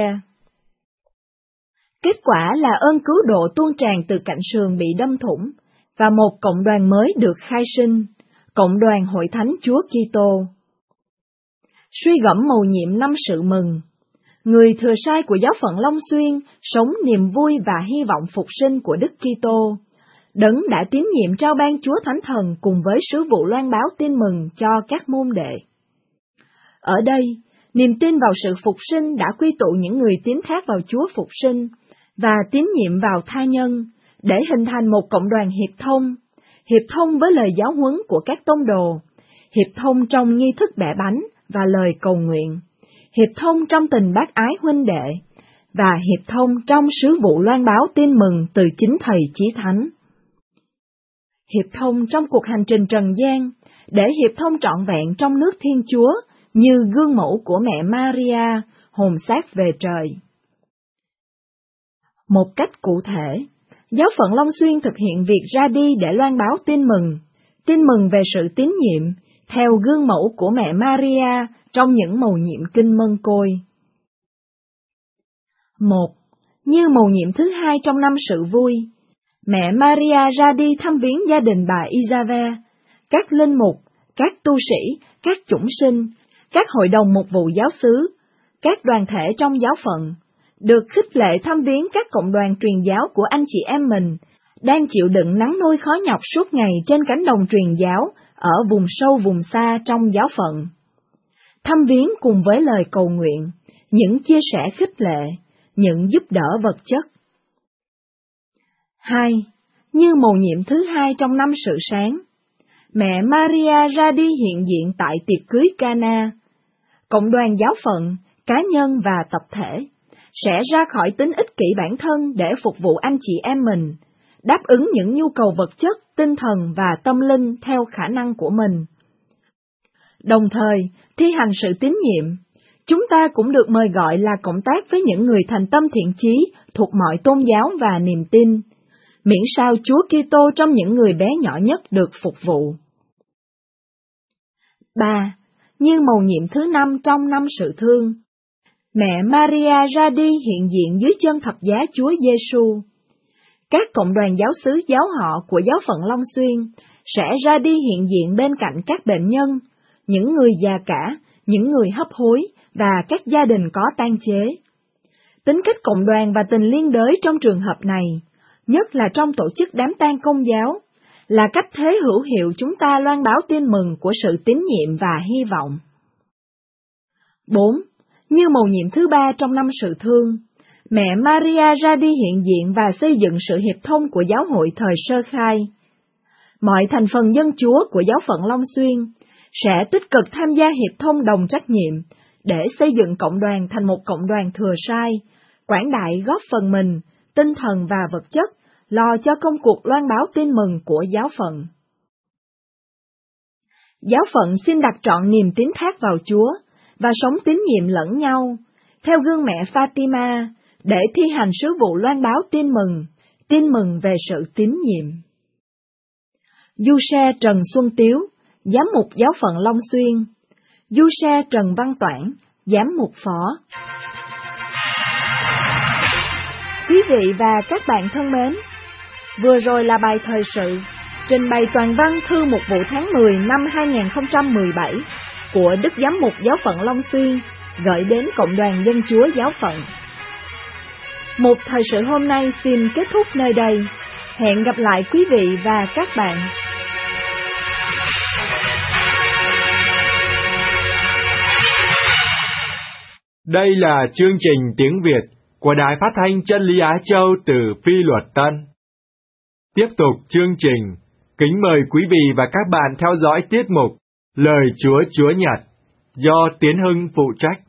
Speaker 5: Kết quả là ơn cứu độ tuôn tràn từ cạnh sườn bị đâm thủng, và một cộng đoàn mới được khai sinh, cộng đoàn Hội Thánh Chúa Kitô. Suy gẫm mầu nhiệm năm sự mừng, người thừa sai của giáo phận Long Xuyên sống niềm vui và hy vọng phục sinh của Đức Kitô, Đấng đã tín nhiệm trao ban Chúa Thánh Thần cùng với sứ vụ loan báo tin mừng cho các môn đệ. Ở đây, niềm tin vào sự phục sinh đã quy tụ những người tín thác vào Chúa phục sinh và tín nhiệm vào tha nhân, để hình thành một cộng đoàn hiệp thông, hiệp thông với lời giáo huấn của các tông đồ, hiệp thông trong nghi thức bẻ bánh và lời cầu nguyện, hiệp thông trong tình bác ái huynh đệ, và hiệp thông trong sứ vụ loan báo tin mừng từ chính Thầy Chí Thánh. Hiệp thông trong cuộc hành trình trần gian, để hiệp thông trọn vẹn trong nước Thiên Chúa, như gương mẫu của mẹ Maria, hồn xác về trời. Một cách cụ thể, giáo phận Long Xuyên thực hiện việc ra đi để loan báo tin mừng, tin mừng về sự tín nhiệm, theo gương mẫu của mẹ Maria trong những mầu nhiệm kinh Mân Côi. Một, như mầu nhiệm thứ hai trong năm sự vui, mẹ Maria ra đi thăm viếng gia đình bà Isabel, các linh mục, các tu sĩ, các chủng sinh, các hội đồng mục vụ giáo xứ, các đoàn thể trong giáo phận, được khích lệ thăm viếng các cộng đoàn truyền giáo của anh chị em mình, đang chịu đựng nắng nôi khó nhọc suốt ngày trên cánh đồng truyền giáo ở vùng sâu vùng xa trong giáo phận. Thăm viếng cùng với lời cầu nguyện, những chia sẻ khích lệ, những giúp đỡ vật chất. Hai, như mầu nhiệm thứ hai trong năm sự sáng, mẹ Maria ra đi hiện diện tại tiệc cưới Cana. Cộng đoàn giáo phận, cá nhân và tập thể sẽ ra khỏi tính ích kỷ bản thân để phục vụ anh chị em mình, đáp ứng những nhu cầu vật chất, tinh thần và tâm linh theo khả năng của mình. Đồng thời, thi hành sự tín nhiệm, chúng ta cũng được mời gọi là cộng tác với những người thành tâm thiện chí thuộc mọi tôn giáo và niềm tin, miễn sao Chúa Kitô trong những người bé nhỏ nhất được phục vụ. Ba, như mầu nhiệm thứ năm trong năm sự thương, mẹ Maria ra đi hiện diện dưới chân thập giá Chúa Giêsu. Các cộng đoàn giáo xứ giáo họ của giáo phận Long Xuyên sẽ ra đi hiện diện bên cạnh các bệnh nhân, những người già cả, những người hấp hối và các gia đình có tang chế. Tính cách cộng đoàn và tình liên đới trong trường hợp này, nhất là trong tổ chức đám tang công giáo, là cách thế hữu hiệu chúng ta loan báo tin mừng của sự tín nhiệm và hy vọng. Bốn, như mầu nhiệm thứ ba trong năm sự thương, mẹ Maria ra đi hiện diện và xây dựng sự hiệp thông của giáo hội thời sơ khai. Mọi thành phần dân Chúa của giáo phận Long Xuyên sẽ tích cực tham gia hiệp thông đồng trách nhiệm để xây dựng cộng đoàn thành một cộng đoàn thừa sai, quảng đại góp phần mình, tinh thần và vật chất, lo cho công cuộc loan báo tin mừng của giáo phận. Giáo phận xin đặt trọn niềm tín thác vào Chúa và sống tín nhiệm lẫn nhau, theo gương mẹ Fatima, để thi hành sứ vụ loan báo tin mừng, tin mừng về sự tín nhiệm. Giuse Trần Xuân Tiếu, giám mục giáo phận Long Xuyên. Giuse Trần Văn Toản, giám mục phó. Quý vị và các bạn thân mến, Vừa rồi là bài thời sự, trình bày toàn văn thư mục vụ tháng mười năm hai nghìn không trăm mười bảy của Đức Giám mục Giáo phận Long Xuyên, gửi đến Cộng đoàn Dân Chúa Giáo phận. Mục thời sự hôm nay xin kết thúc nơi đây. Hẹn gặp lại quý vị và các bạn.
Speaker 1: Đây là chương trình tiếng Việt của Đài Phát thanh Chân lý Á Châu từ Phi Luật Tân. Tiếp tục chương trình, kính mời quý vị và các bạn theo dõi tiết mục Lời Chúa Chúa Nhật do Tiến Hưng phụ trách.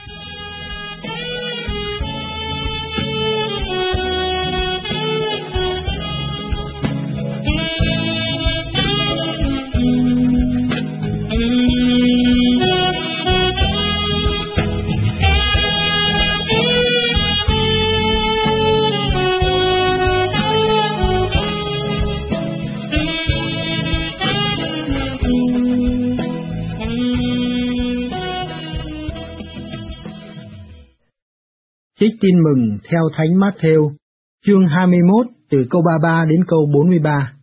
Speaker 6: Trích tin mừng theo Thánh Mát-thêu, chương hai mươi mốt từ câu ba mươi ba đến câu bốn mươi ba.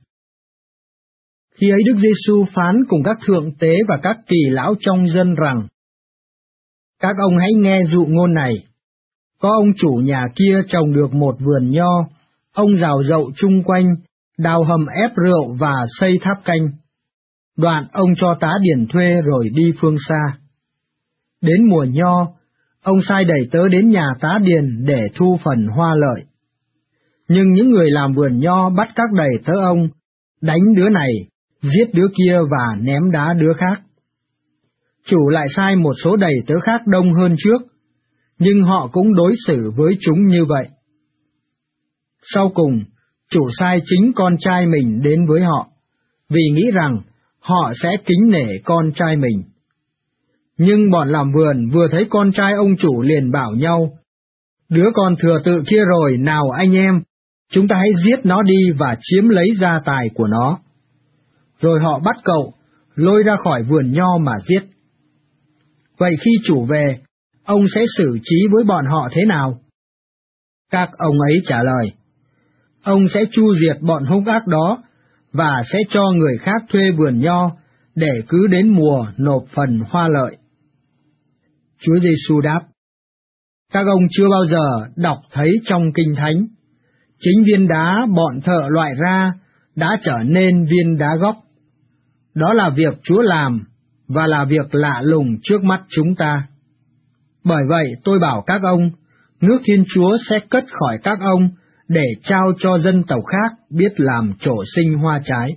Speaker 6: Khi ấy Đức Giê-xu phán cùng các thượng tế và các kỳ lão trong dân rằng: Các ông hãy nghe dụ ngôn này. Có ông chủ nhà kia trồng được một vườn nho, ông rào rậu chung quanh, đào hầm ép rượu và xây tháp canh. Đoạn ông cho tá điền thuê rồi đi phương xa. Đến mùa nho, ông sai đầy tớ đến nhà tá điền để thu phần hoa lợi. Nhưng những người làm vườn nho bắt các đầy tớ ông, đánh đứa này, giết đứa kia và ném đá đứa khác. Chủ lại sai một số đầy tớ khác đông hơn trước, nhưng họ cũng đối xử với chúng như vậy. Sau cùng, chủ sai chính con trai mình đến với họ, vì nghĩ rằng họ sẽ kính nể con trai mình. Nhưng bọn làm vườn vừa thấy con trai ông chủ liền bảo nhau: Đứa con thừa tự kia rồi, nào anh em, chúng ta hãy giết nó đi và chiếm lấy gia tài của nó. Rồi họ bắt cậu, lôi ra khỏi vườn nho mà giết. Vậy khi chủ về, ông sẽ xử trí với bọn họ thế nào? Các ông ấy trả lời: Ông sẽ chu diệt bọn hung ác đó, và sẽ cho người khác thuê vườn nho, để cứ đến mùa nộp phần hoa lợi. Chúa Giê-xu đáp: Các ông chưa bao giờ đọc thấy trong Kinh Thánh, chính viên đá bọn thợ loại ra đã trở nên viên đá góc. Đó là việc Chúa làm, và là việc lạ lùng trước mắt chúng ta. Bởi vậy tôi bảo các ông, nước Thiên Chúa sẽ cất khỏi các ông, để trao cho dân tộc khác biết làm trổ sinh hoa trái.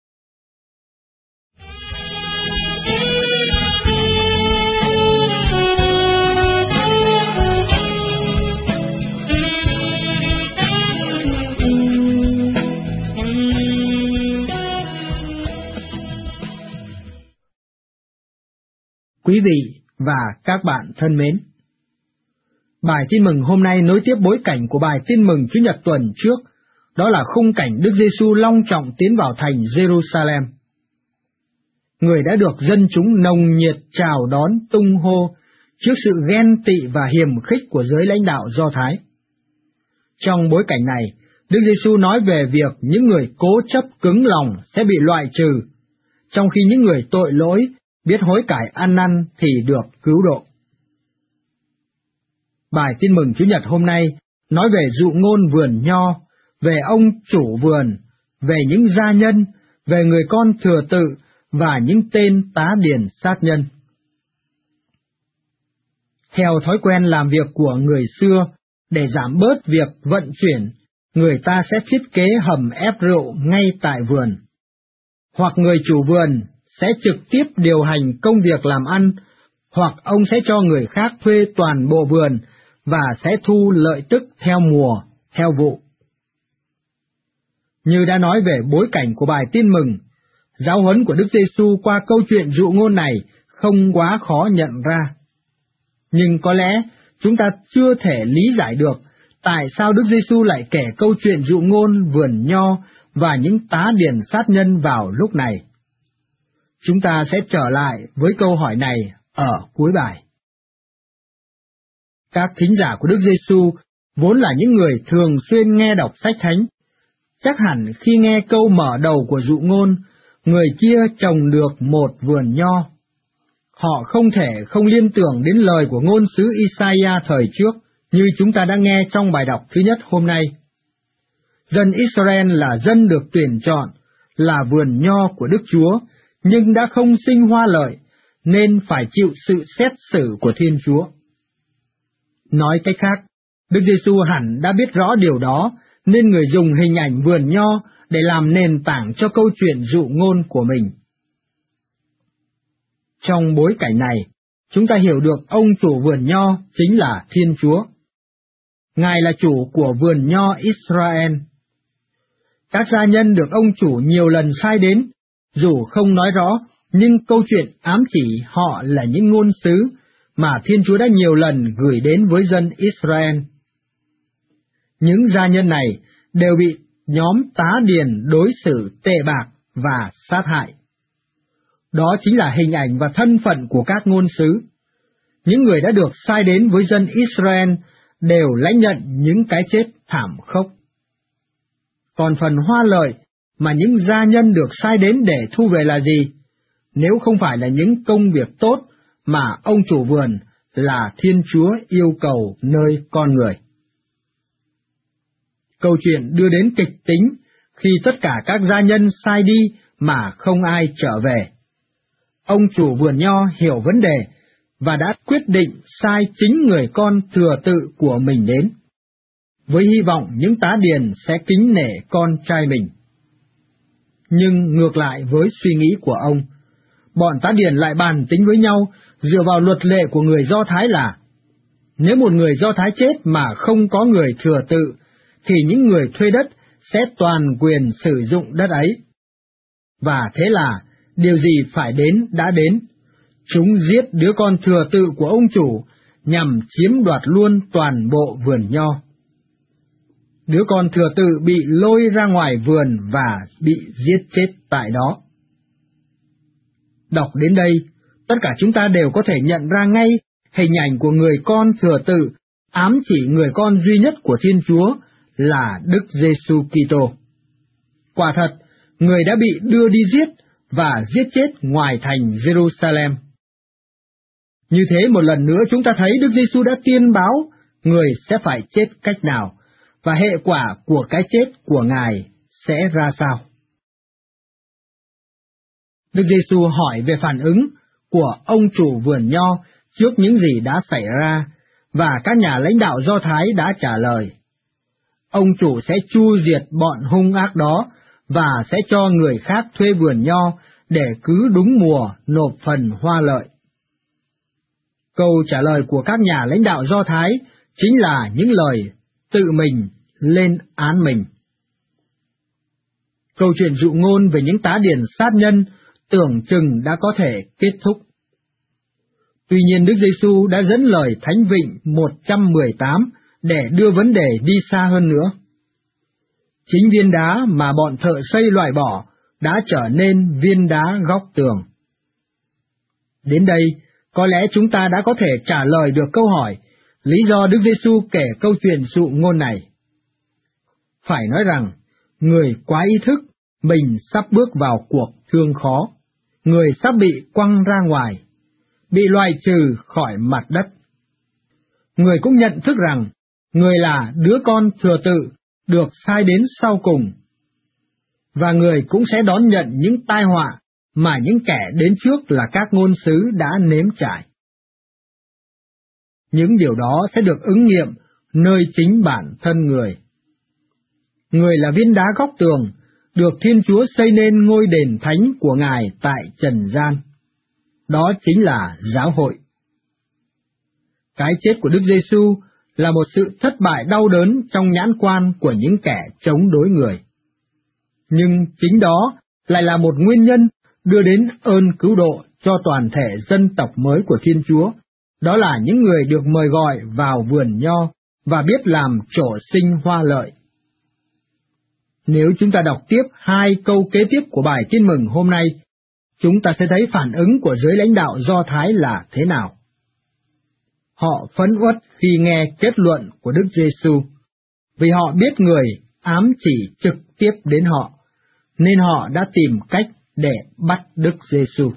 Speaker 6: Quý vị và các bạn thân mến, bài tin mừng hôm nay nối tiếp bối cảnh của bài tin mừng Chủ nhật tuần trước, đó là khung cảnh Đức Giê-xu long trọng tiến vào thành Jerusalem. Người đã được dân chúng nồng nhiệt chào đón tung hô trước sự ghen tị và hiềm khích của giới lãnh đạo Do Thái. Trong bối cảnh này, Đức Giê-xu nói về việc những người cố chấp cứng lòng sẽ bị loại trừ, trong khi những người tội lỗi biết hối cải ăn năn thì được cứu độ. Bài tin mừng Chủ nhật hôm nay nói về dụ ngôn vườn nho, về ông chủ vườn, về những gia nhân, về người con thừa tự và những tên tá điền sát nhân. Theo thói quen làm việc của người xưa, để giảm bớt việc vận chuyển, người ta sẽ thiết kế hầm ép rượu ngay tại vườn. Hoặc người chủ vườn sẽ trực tiếp điều hành công việc làm ăn, hoặc ông sẽ cho người khác thuê toàn bộ vườn và sẽ thu lợi tức theo mùa, theo vụ. Như đã nói về bối cảnh của bài tin mừng, giáo huấn của Đức Giê-xu qua câu chuyện dụ ngôn này không quá khó nhận ra. Nhưng có lẽ chúng ta chưa thể lý giải được tại sao Đức Giê-xu lại kể câu chuyện dụ ngôn vườn nho và những tá điền sát nhân vào lúc này. Chúng ta sẽ trở lại với câu hỏi này ở cuối bài. Các thính giả của Đức Giê-xu vốn là những người thường xuyên nghe đọc sách thánh, chắc hẳn khi nghe câu mở đầu của dụ ngôn, người kia trồng được một vườn nho, họ không thể không liên tưởng đến lời của ngôn sứ Isaiah thời trước, như chúng ta đã nghe trong bài đọc thứ nhất hôm nay. Dân Israel là dân được tuyển chọn, là vườn nho của Đức Chúa, nhưng đã không sinh hoa lợi, nên phải chịu sự xét xử của Thiên Chúa. Nói cách khác, Đức Giêsu hẳn đã biết rõ điều đó, nên người dùng hình ảnh vườn nho để làm nền tảng cho câu chuyện dụ ngôn của mình. Trong bối cảnh này, chúng ta hiểu được ông chủ vườn nho chính là Thiên Chúa. Ngài là chủ của vườn nho Israel. Các gia nhân được ông chủ nhiều lần sai đến, dù không nói rõ, nhưng câu chuyện ám chỉ họ là những ngôn sứ mà Thiên Chúa đã nhiều lần gửi đến với dân Israel. Những gia nhân này đều bị nhóm tá điền đối xử tệ bạc và sát hại. Đó chính là hình ảnh và thân phận của các ngôn sứ. Những người đã được sai đến với dân Israel đều lãnh nhận những cái chết thảm khốc. Còn phần hoa lợi mà những gia nhân được sai đến để thu về là gì, nếu không phải là những công việc tốt mà ông chủ vườn là Thiên Chúa yêu cầu nơi con người. Câu chuyện đưa đến kịch tính khi tất cả các gia nhân sai đi mà không ai trở về. Ông chủ vườn nho hiểu vấn đề và đã quyết định sai chính người con thừa tự của mình đến, với hy vọng những tá điền sẽ kính nể con trai mình. Nhưng ngược lại với suy nghĩ của ông, bọn tá điền lại bàn tính với nhau dựa vào luật lệ của người Do Thái là nếu một người Do Thái chết mà không có người thừa tự, thì những người thuê đất sẽ toàn quyền sử dụng đất ấy. Và thế là, điều gì phải đến đã đến. Chúng giết đứa con thừa tự của ông chủ, nhằm chiếm đoạt luôn toàn bộ vườn nho. Đứa con thừa tự bị lôi ra ngoài vườn và bị giết chết tại đó. Đọc đến đây, tất cả chúng ta đều có thể nhận ra ngay hình ảnh của người con thừa tự, ám chỉ người con duy nhất của Thiên Chúa là Đức Giêsu Kitô. Quả thật, người đã bị đưa đi giết và giết chết ngoài thành Jerusalem. Như thế một lần nữa chúng ta thấy Đức Giêsu đã tiên báo người sẽ phải chết cách nào, và hệ quả của cái chết của Ngài sẽ ra sao. Đức Giêsu hỏi về phản ứng của ông chủ vườn nho trước những gì đã xảy ra, và các nhà lãnh đạo Do Thái đã trả lời. Ông chủ sẽ chu diệt bọn hung ác đó và sẽ cho người khác thuê vườn nho để cứ đúng mùa nộp phần hoa lợi. Câu trả lời của các nhà lãnh đạo Do Thái chính là những lời tự mình lên án mình. Câu chuyện dụ ngôn về những tá điền sát nhân tưởng chừng đã có thể kết thúc. Tuy nhiên Đức Giêsu đã dẫn lời Thánh Vịnh một trăm mười tám để đưa vấn đề đi xa hơn nữa. Chính viên đá mà bọn thợ xây loại bỏ đã trở nên viên đá góc tường. Đến đây, có lẽ chúng ta đã có thể trả lời được câu hỏi lý do Đức Giêsu kể câu chuyện dụ ngôn này. Phải nói rằng, người quá ý thức mình sắp bước vào cuộc thương khó, người sắp bị quăng ra ngoài, bị loại trừ khỏi mặt đất. Người cũng nhận thức rằng, người là đứa con thừa tự được sai đến sau cùng, và người cũng sẽ đón nhận những tai họa mà những kẻ đến trước là các ngôn sứ đã nếm trải. Những điều đó sẽ được ứng nghiệm nơi chính bản thân người. Người là viên đá góc tường, được Thiên Chúa xây nên ngôi đền thánh của Ngài tại trần gian. Đó chính là giáo hội. Cái chết của Đức Giêsu là một sự thất bại đau đớn trong nhãn quan của những kẻ chống đối người. Nhưng chính đó lại là một nguyên nhân đưa đến ơn cứu độ cho toàn thể dân tộc mới của Thiên Chúa, đó là những người được mời gọi vào vườn nho và biết làm trổ sinh hoa lợi. Nếu chúng ta đọc tiếp hai câu kế tiếp của bài Tin Mừng hôm nay, chúng ta sẽ thấy phản ứng của giới lãnh đạo Do Thái là thế nào. Họ phẫn uất khi nghe kết luận của Đức Giêsu, vì họ biết người ám chỉ trực tiếp đến họ, nên họ đã tìm cách để bắt Đức Giêsu.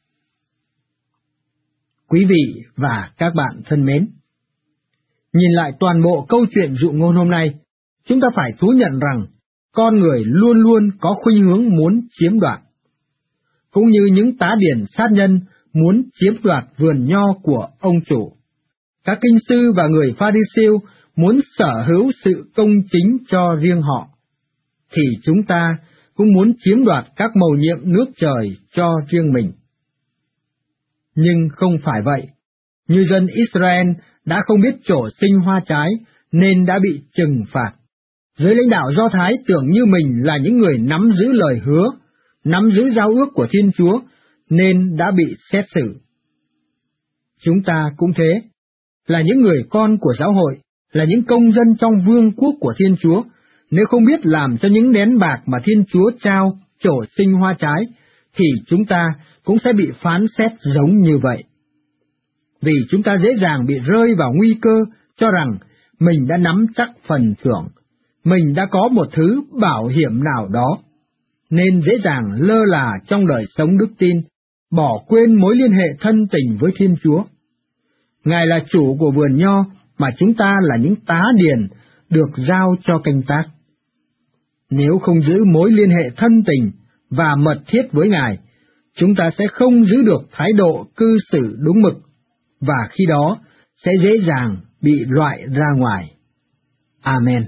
Speaker 6: Quý vị và các bạn thân mến, nhìn lại toàn bộ câu chuyện dụ ngôn hôm nay, chúng ta phải thú nhận rằng con người luôn luôn có khuynh hướng muốn chiếm đoạt. Cũng như những tá điền sát nhân muốn chiếm đoạt vườn nho của ông chủ, các kinh sư và người Pha-ri-siêu muốn sở hữu sự công chính cho riêng họ, thì chúng ta cũng muốn chiếm đoạt các mầu nhiệm nước trời cho riêng mình. Nhưng không phải vậy, như dân Israel đã không biết trổ sinh hoa trái nên đã bị trừng phạt. Giới lãnh đạo Do Thái tưởng như mình là những người nắm giữ lời hứa, nắm giữ giao ước của Thiên Chúa nên đã bị xét xử. Chúng ta cũng thế, là những người con của giáo hội, là những công dân trong vương quốc của Thiên Chúa, nếu không biết làm cho những nén bạc mà Thiên Chúa trao trổ sinh hoa trái, thì chúng ta cũng sẽ bị phán xét giống như vậy. Vì chúng ta dễ dàng bị rơi vào nguy cơ cho rằng mình đã nắm chắc phần thưởng, mình đã có một thứ bảo hiểm nào đó, nên dễ dàng lơ là trong đời sống đức tin, bỏ quên mối liên hệ thân tình với Thiên Chúa. Ngài là chủ của vườn nho mà chúng ta là những tá điền được giao cho canh tác. Nếu không giữ mối liên hệ thân tình và mật thiết với Ngài, chúng ta sẽ không giữ được thái độ cư xử đúng mực, và khi đó sẽ dễ dàng bị loại ra ngoài. Amen.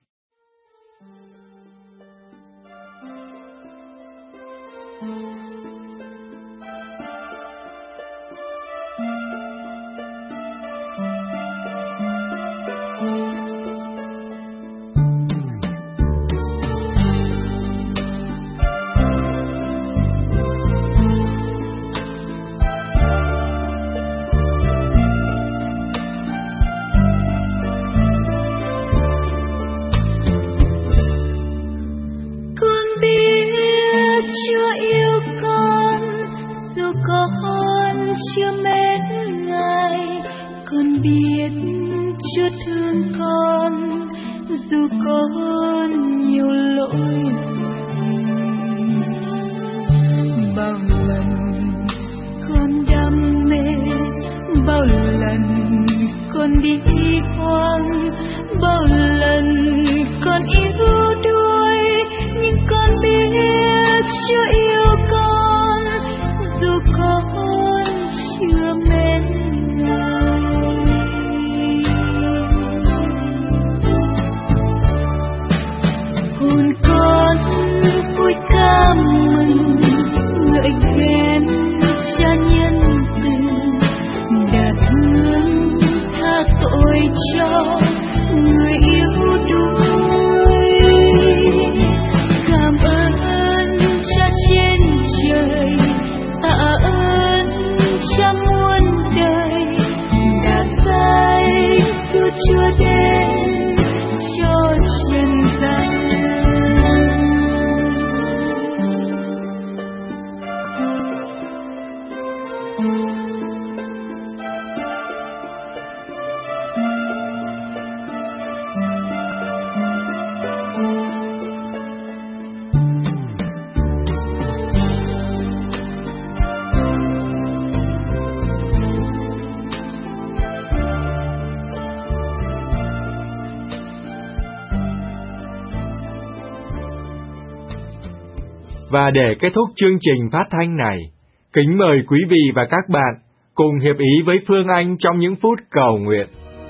Speaker 1: Và để kết thúc chương trình phát thanh này, kính mời quý vị và các bạn cùng hiệp ý với Phương Anh trong những phút cầu nguyện.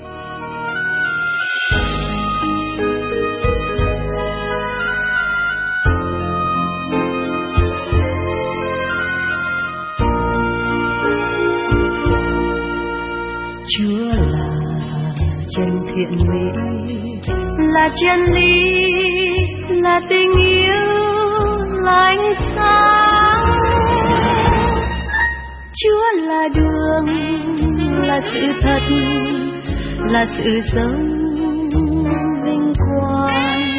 Speaker 2: Chúa là chân thiện mỹ, là chân lý, là tình yêu, là ánh sáng. Chúa là đường, là sự thật, là sự sống vinh quang.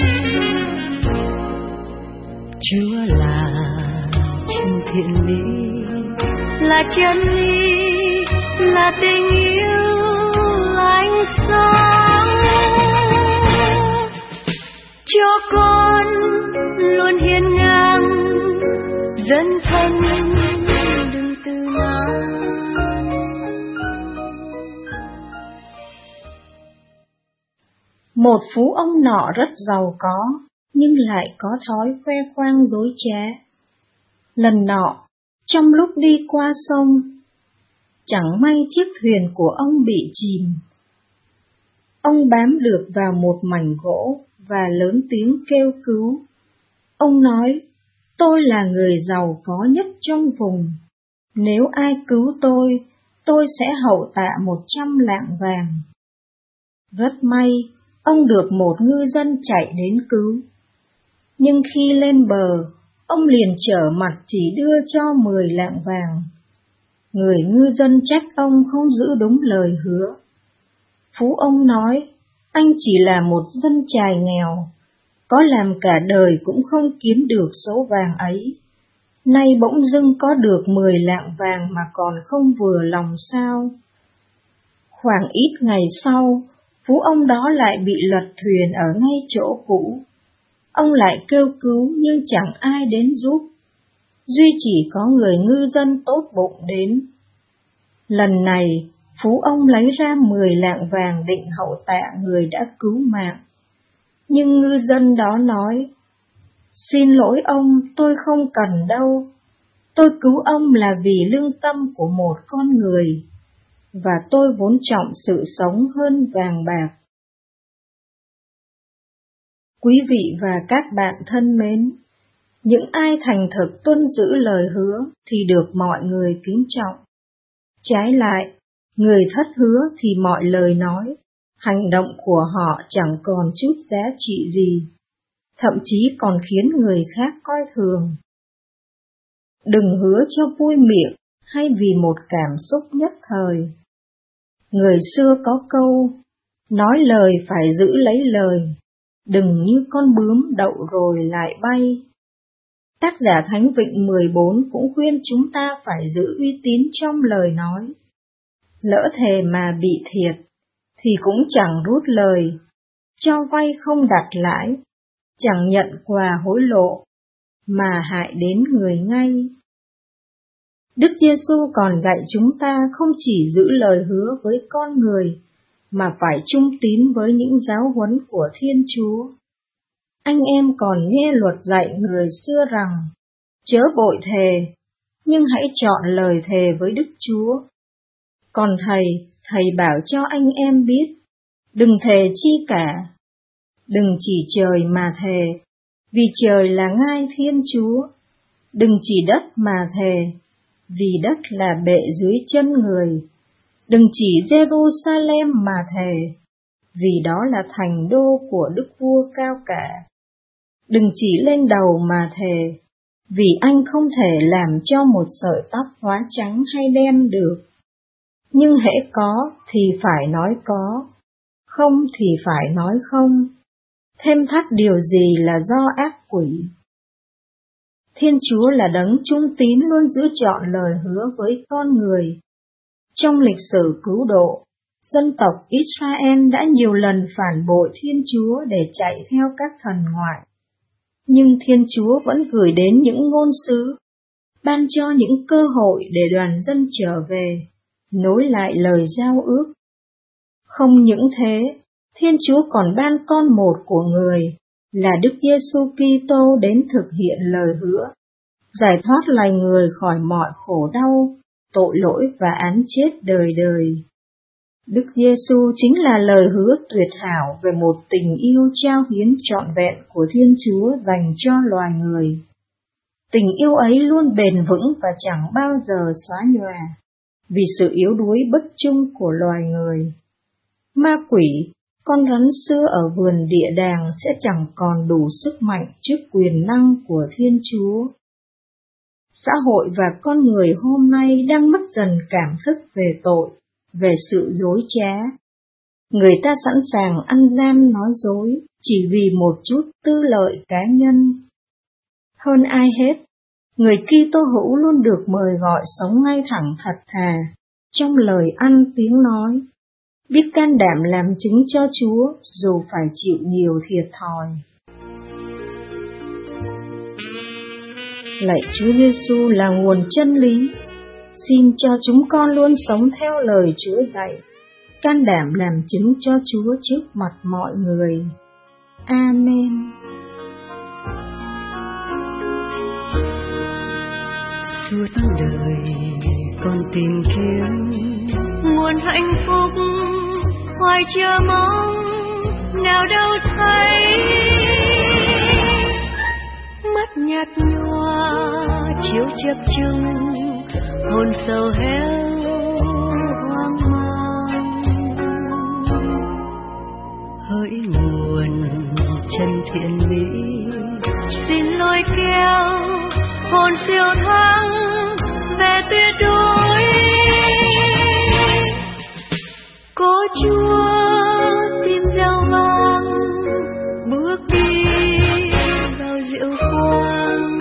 Speaker 2: Chúa là chân thiện mỹ, là chân lý, là tình yêu, là ánh sáng. cho con luôn hiên ngang, dân thân đừng từ nan.
Speaker 7: Một phú ông nọ rất giàu có, nhưng lại có thói khoe khoang dối trá. Lần nọ, trong lúc đi qua sông, chẳng may chiếc thuyền của ông bị chìm. Ông bám được vào một mảnh gỗ và lớn tiếng kêu cứu. Ông nói, tôi là người giàu có nhất trong vùng. Nếu ai cứu tôi, tôi sẽ hậu tạ một trăm lạng vàng. Rất may, ông được một ngư dân chạy đến cứu. Nhưng khi lên bờ, ông liền trở mặt chỉ đưa cho mười lạng vàng. Người ngư dân trách ông không giữ đúng lời hứa. Phú ông nói, anh chỉ là một dân chài nghèo, có làm cả đời cũng không kiếm được số vàng ấy. Nay bỗng dưng có được mười lạng vàng mà còn không vừa lòng sao? Khoảng ít ngày sau, phú ông đó lại bị lật thuyền ở ngay chỗ cũ. Ông lại kêu cứu nhưng chẳng ai đến giúp. Duy chỉ có người ngư dân tốt bụng đến. Lần này, phú ông lấy ra mười lạng vàng định hậu tạ người đã cứu mạng. Nhưng ngư dân đó nói, xin lỗi ông, tôi không cần đâu. Tôi cứu ông là vì lương tâm của một con người, và tôi vốn trọng sự sống hơn vàng bạc. Quý vị và các bạn thân mến, những ai thành thực tuân giữ lời hứa thì được mọi người kính trọng. Trái lại, người thất hứa thì mọi lời nói, hành động của họ chẳng còn chút giá trị gì, thậm chí còn khiến người khác coi thường. Đừng hứa cho vui miệng hay vì một cảm xúc nhất thời. Người xưa có câu, nói lời phải giữ lấy lời, đừng như con bướm đậu rồi lại bay. Tác giả Thánh Vịnh mười bốn cũng khuyên chúng ta phải giữ uy tín trong lời nói. Lỡ thề mà bị thiệt, thì cũng chẳng rút lời, cho vay không đặt lãi, chẳng nhận quà hối lộ, mà hại đến người ngay. Đức Giêsu còn dạy chúng ta không chỉ giữ lời hứa với con người, mà phải trung tín với những giáo huấn của Thiên Chúa. Anh em còn nghe luật dạy người xưa rằng, chớ bội thề, nhưng hãy chọn lời thề với Đức Chúa. Còn Thầy, Thầy bảo cho anh em biết, đừng thề chi cả. Đừng chỉ trời mà thề, vì trời là ngai Thiên Chúa. Đừng chỉ đất mà thề, vì đất là bệ dưới chân người. Đừng chỉ Jerusalem mà thề, vì đó là thành đô của Đức Vua cao cả. Đừng chỉ lên đầu mà thề, vì anh không thể làm cho một sợi tóc hóa trắng hay đen được. Nhưng hễ có thì phải nói có, không thì phải nói không. Thêm thắt điều gì là do ác quỷ. Thiên Chúa là đấng trung tín luôn giữ trọn lời hứa với con người. Trong lịch sử cứu độ, dân tộc Israel đã nhiều lần phản bội Thiên Chúa để chạy theo các thần ngoại. Nhưng Thiên Chúa vẫn gửi đến những ngôn sứ, ban cho những cơ hội để đoàn dân trở về, nối lại lời giao ước. Không những thế, Thiên Chúa còn ban con một của người, là Đức Giêsu Kitô đến thực hiện lời hứa, giải thoát loài người khỏi mọi khổ đau, tội lỗi và án chết đời đời. Đức Giêsu chính là lời hứa tuyệt hảo về một tình yêu trao hiến trọn vẹn của Thiên Chúa dành cho loài người. Tình yêu ấy luôn bền vững và chẳng bao giờ xóa nhòa, vì sự yếu đuối bất trung của loài người. Ma quỷ, con rắn xưa ở vườn địa đàng sẽ chẳng còn đủ sức mạnh trước quyền năng của Thiên Chúa. Xã hội và con người hôm nay đang mất dần cảm thức về tội, về sự dối trá. Người ta sẵn sàng ăn gian nói dối chỉ vì một chút tư lợi cá nhân. Hơn ai hết, người Kitô hữu luôn được mời gọi sống ngay thẳng thật thà, trong lời ăn tiếng nói, biết can đảm làm chứng cho Chúa dù phải chịu nhiều thiệt thòi. Lạy Chúa Giêsu là nguồn chân lý, xin cho chúng con luôn sống theo lời Chúa dạy, can đảm làm chứng cho Chúa trước mặt mọi người. Amen.
Speaker 2: Suốt đời con tìm kiếm nguồn hạnh phúc, hoài chờ mong nào đâu thấy, mắt nhạt nhòa chiếu chập chững, hồn sầu héo hoang mang. Hỡi nguồn chân thiện mỹ, xin lôi kéo hồn siêu thắng về tuyệt đối. Có Chúa tim reo vang, bước đi vào diệu quang.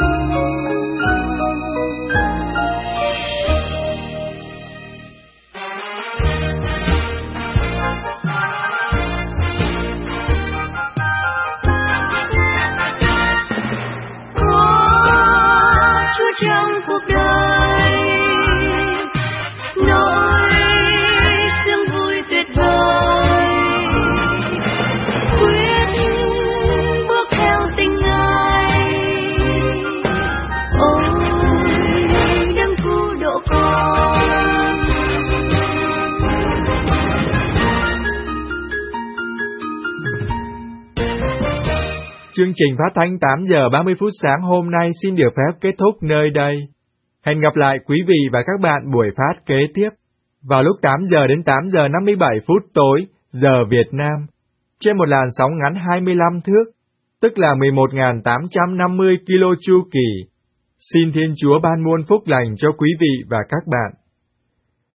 Speaker 2: Có Chúa trong cuộc đời, nỗi sương vui tuyệt vời, quyết bước theo tình Ngài. Ôi đấng cứu độ con.
Speaker 1: Chương trình phát thanh tám giờ ba mươi phút sáng hôm nay xin được phép kết thúc nơi đây. Hẹn gặp lại quý vị và các bạn buổi phát kế tiếp vào lúc tám giờ đến tám giờ năm mươi bảy phút tối giờ Việt Nam trên một làn sóng ngắn hai mươi lăm thước, tức là mười một nghìn tám trăm năm mươi ki lô chu kỳ. Xin Thiên Chúa ban muôn phúc lành cho quý vị và các bạn.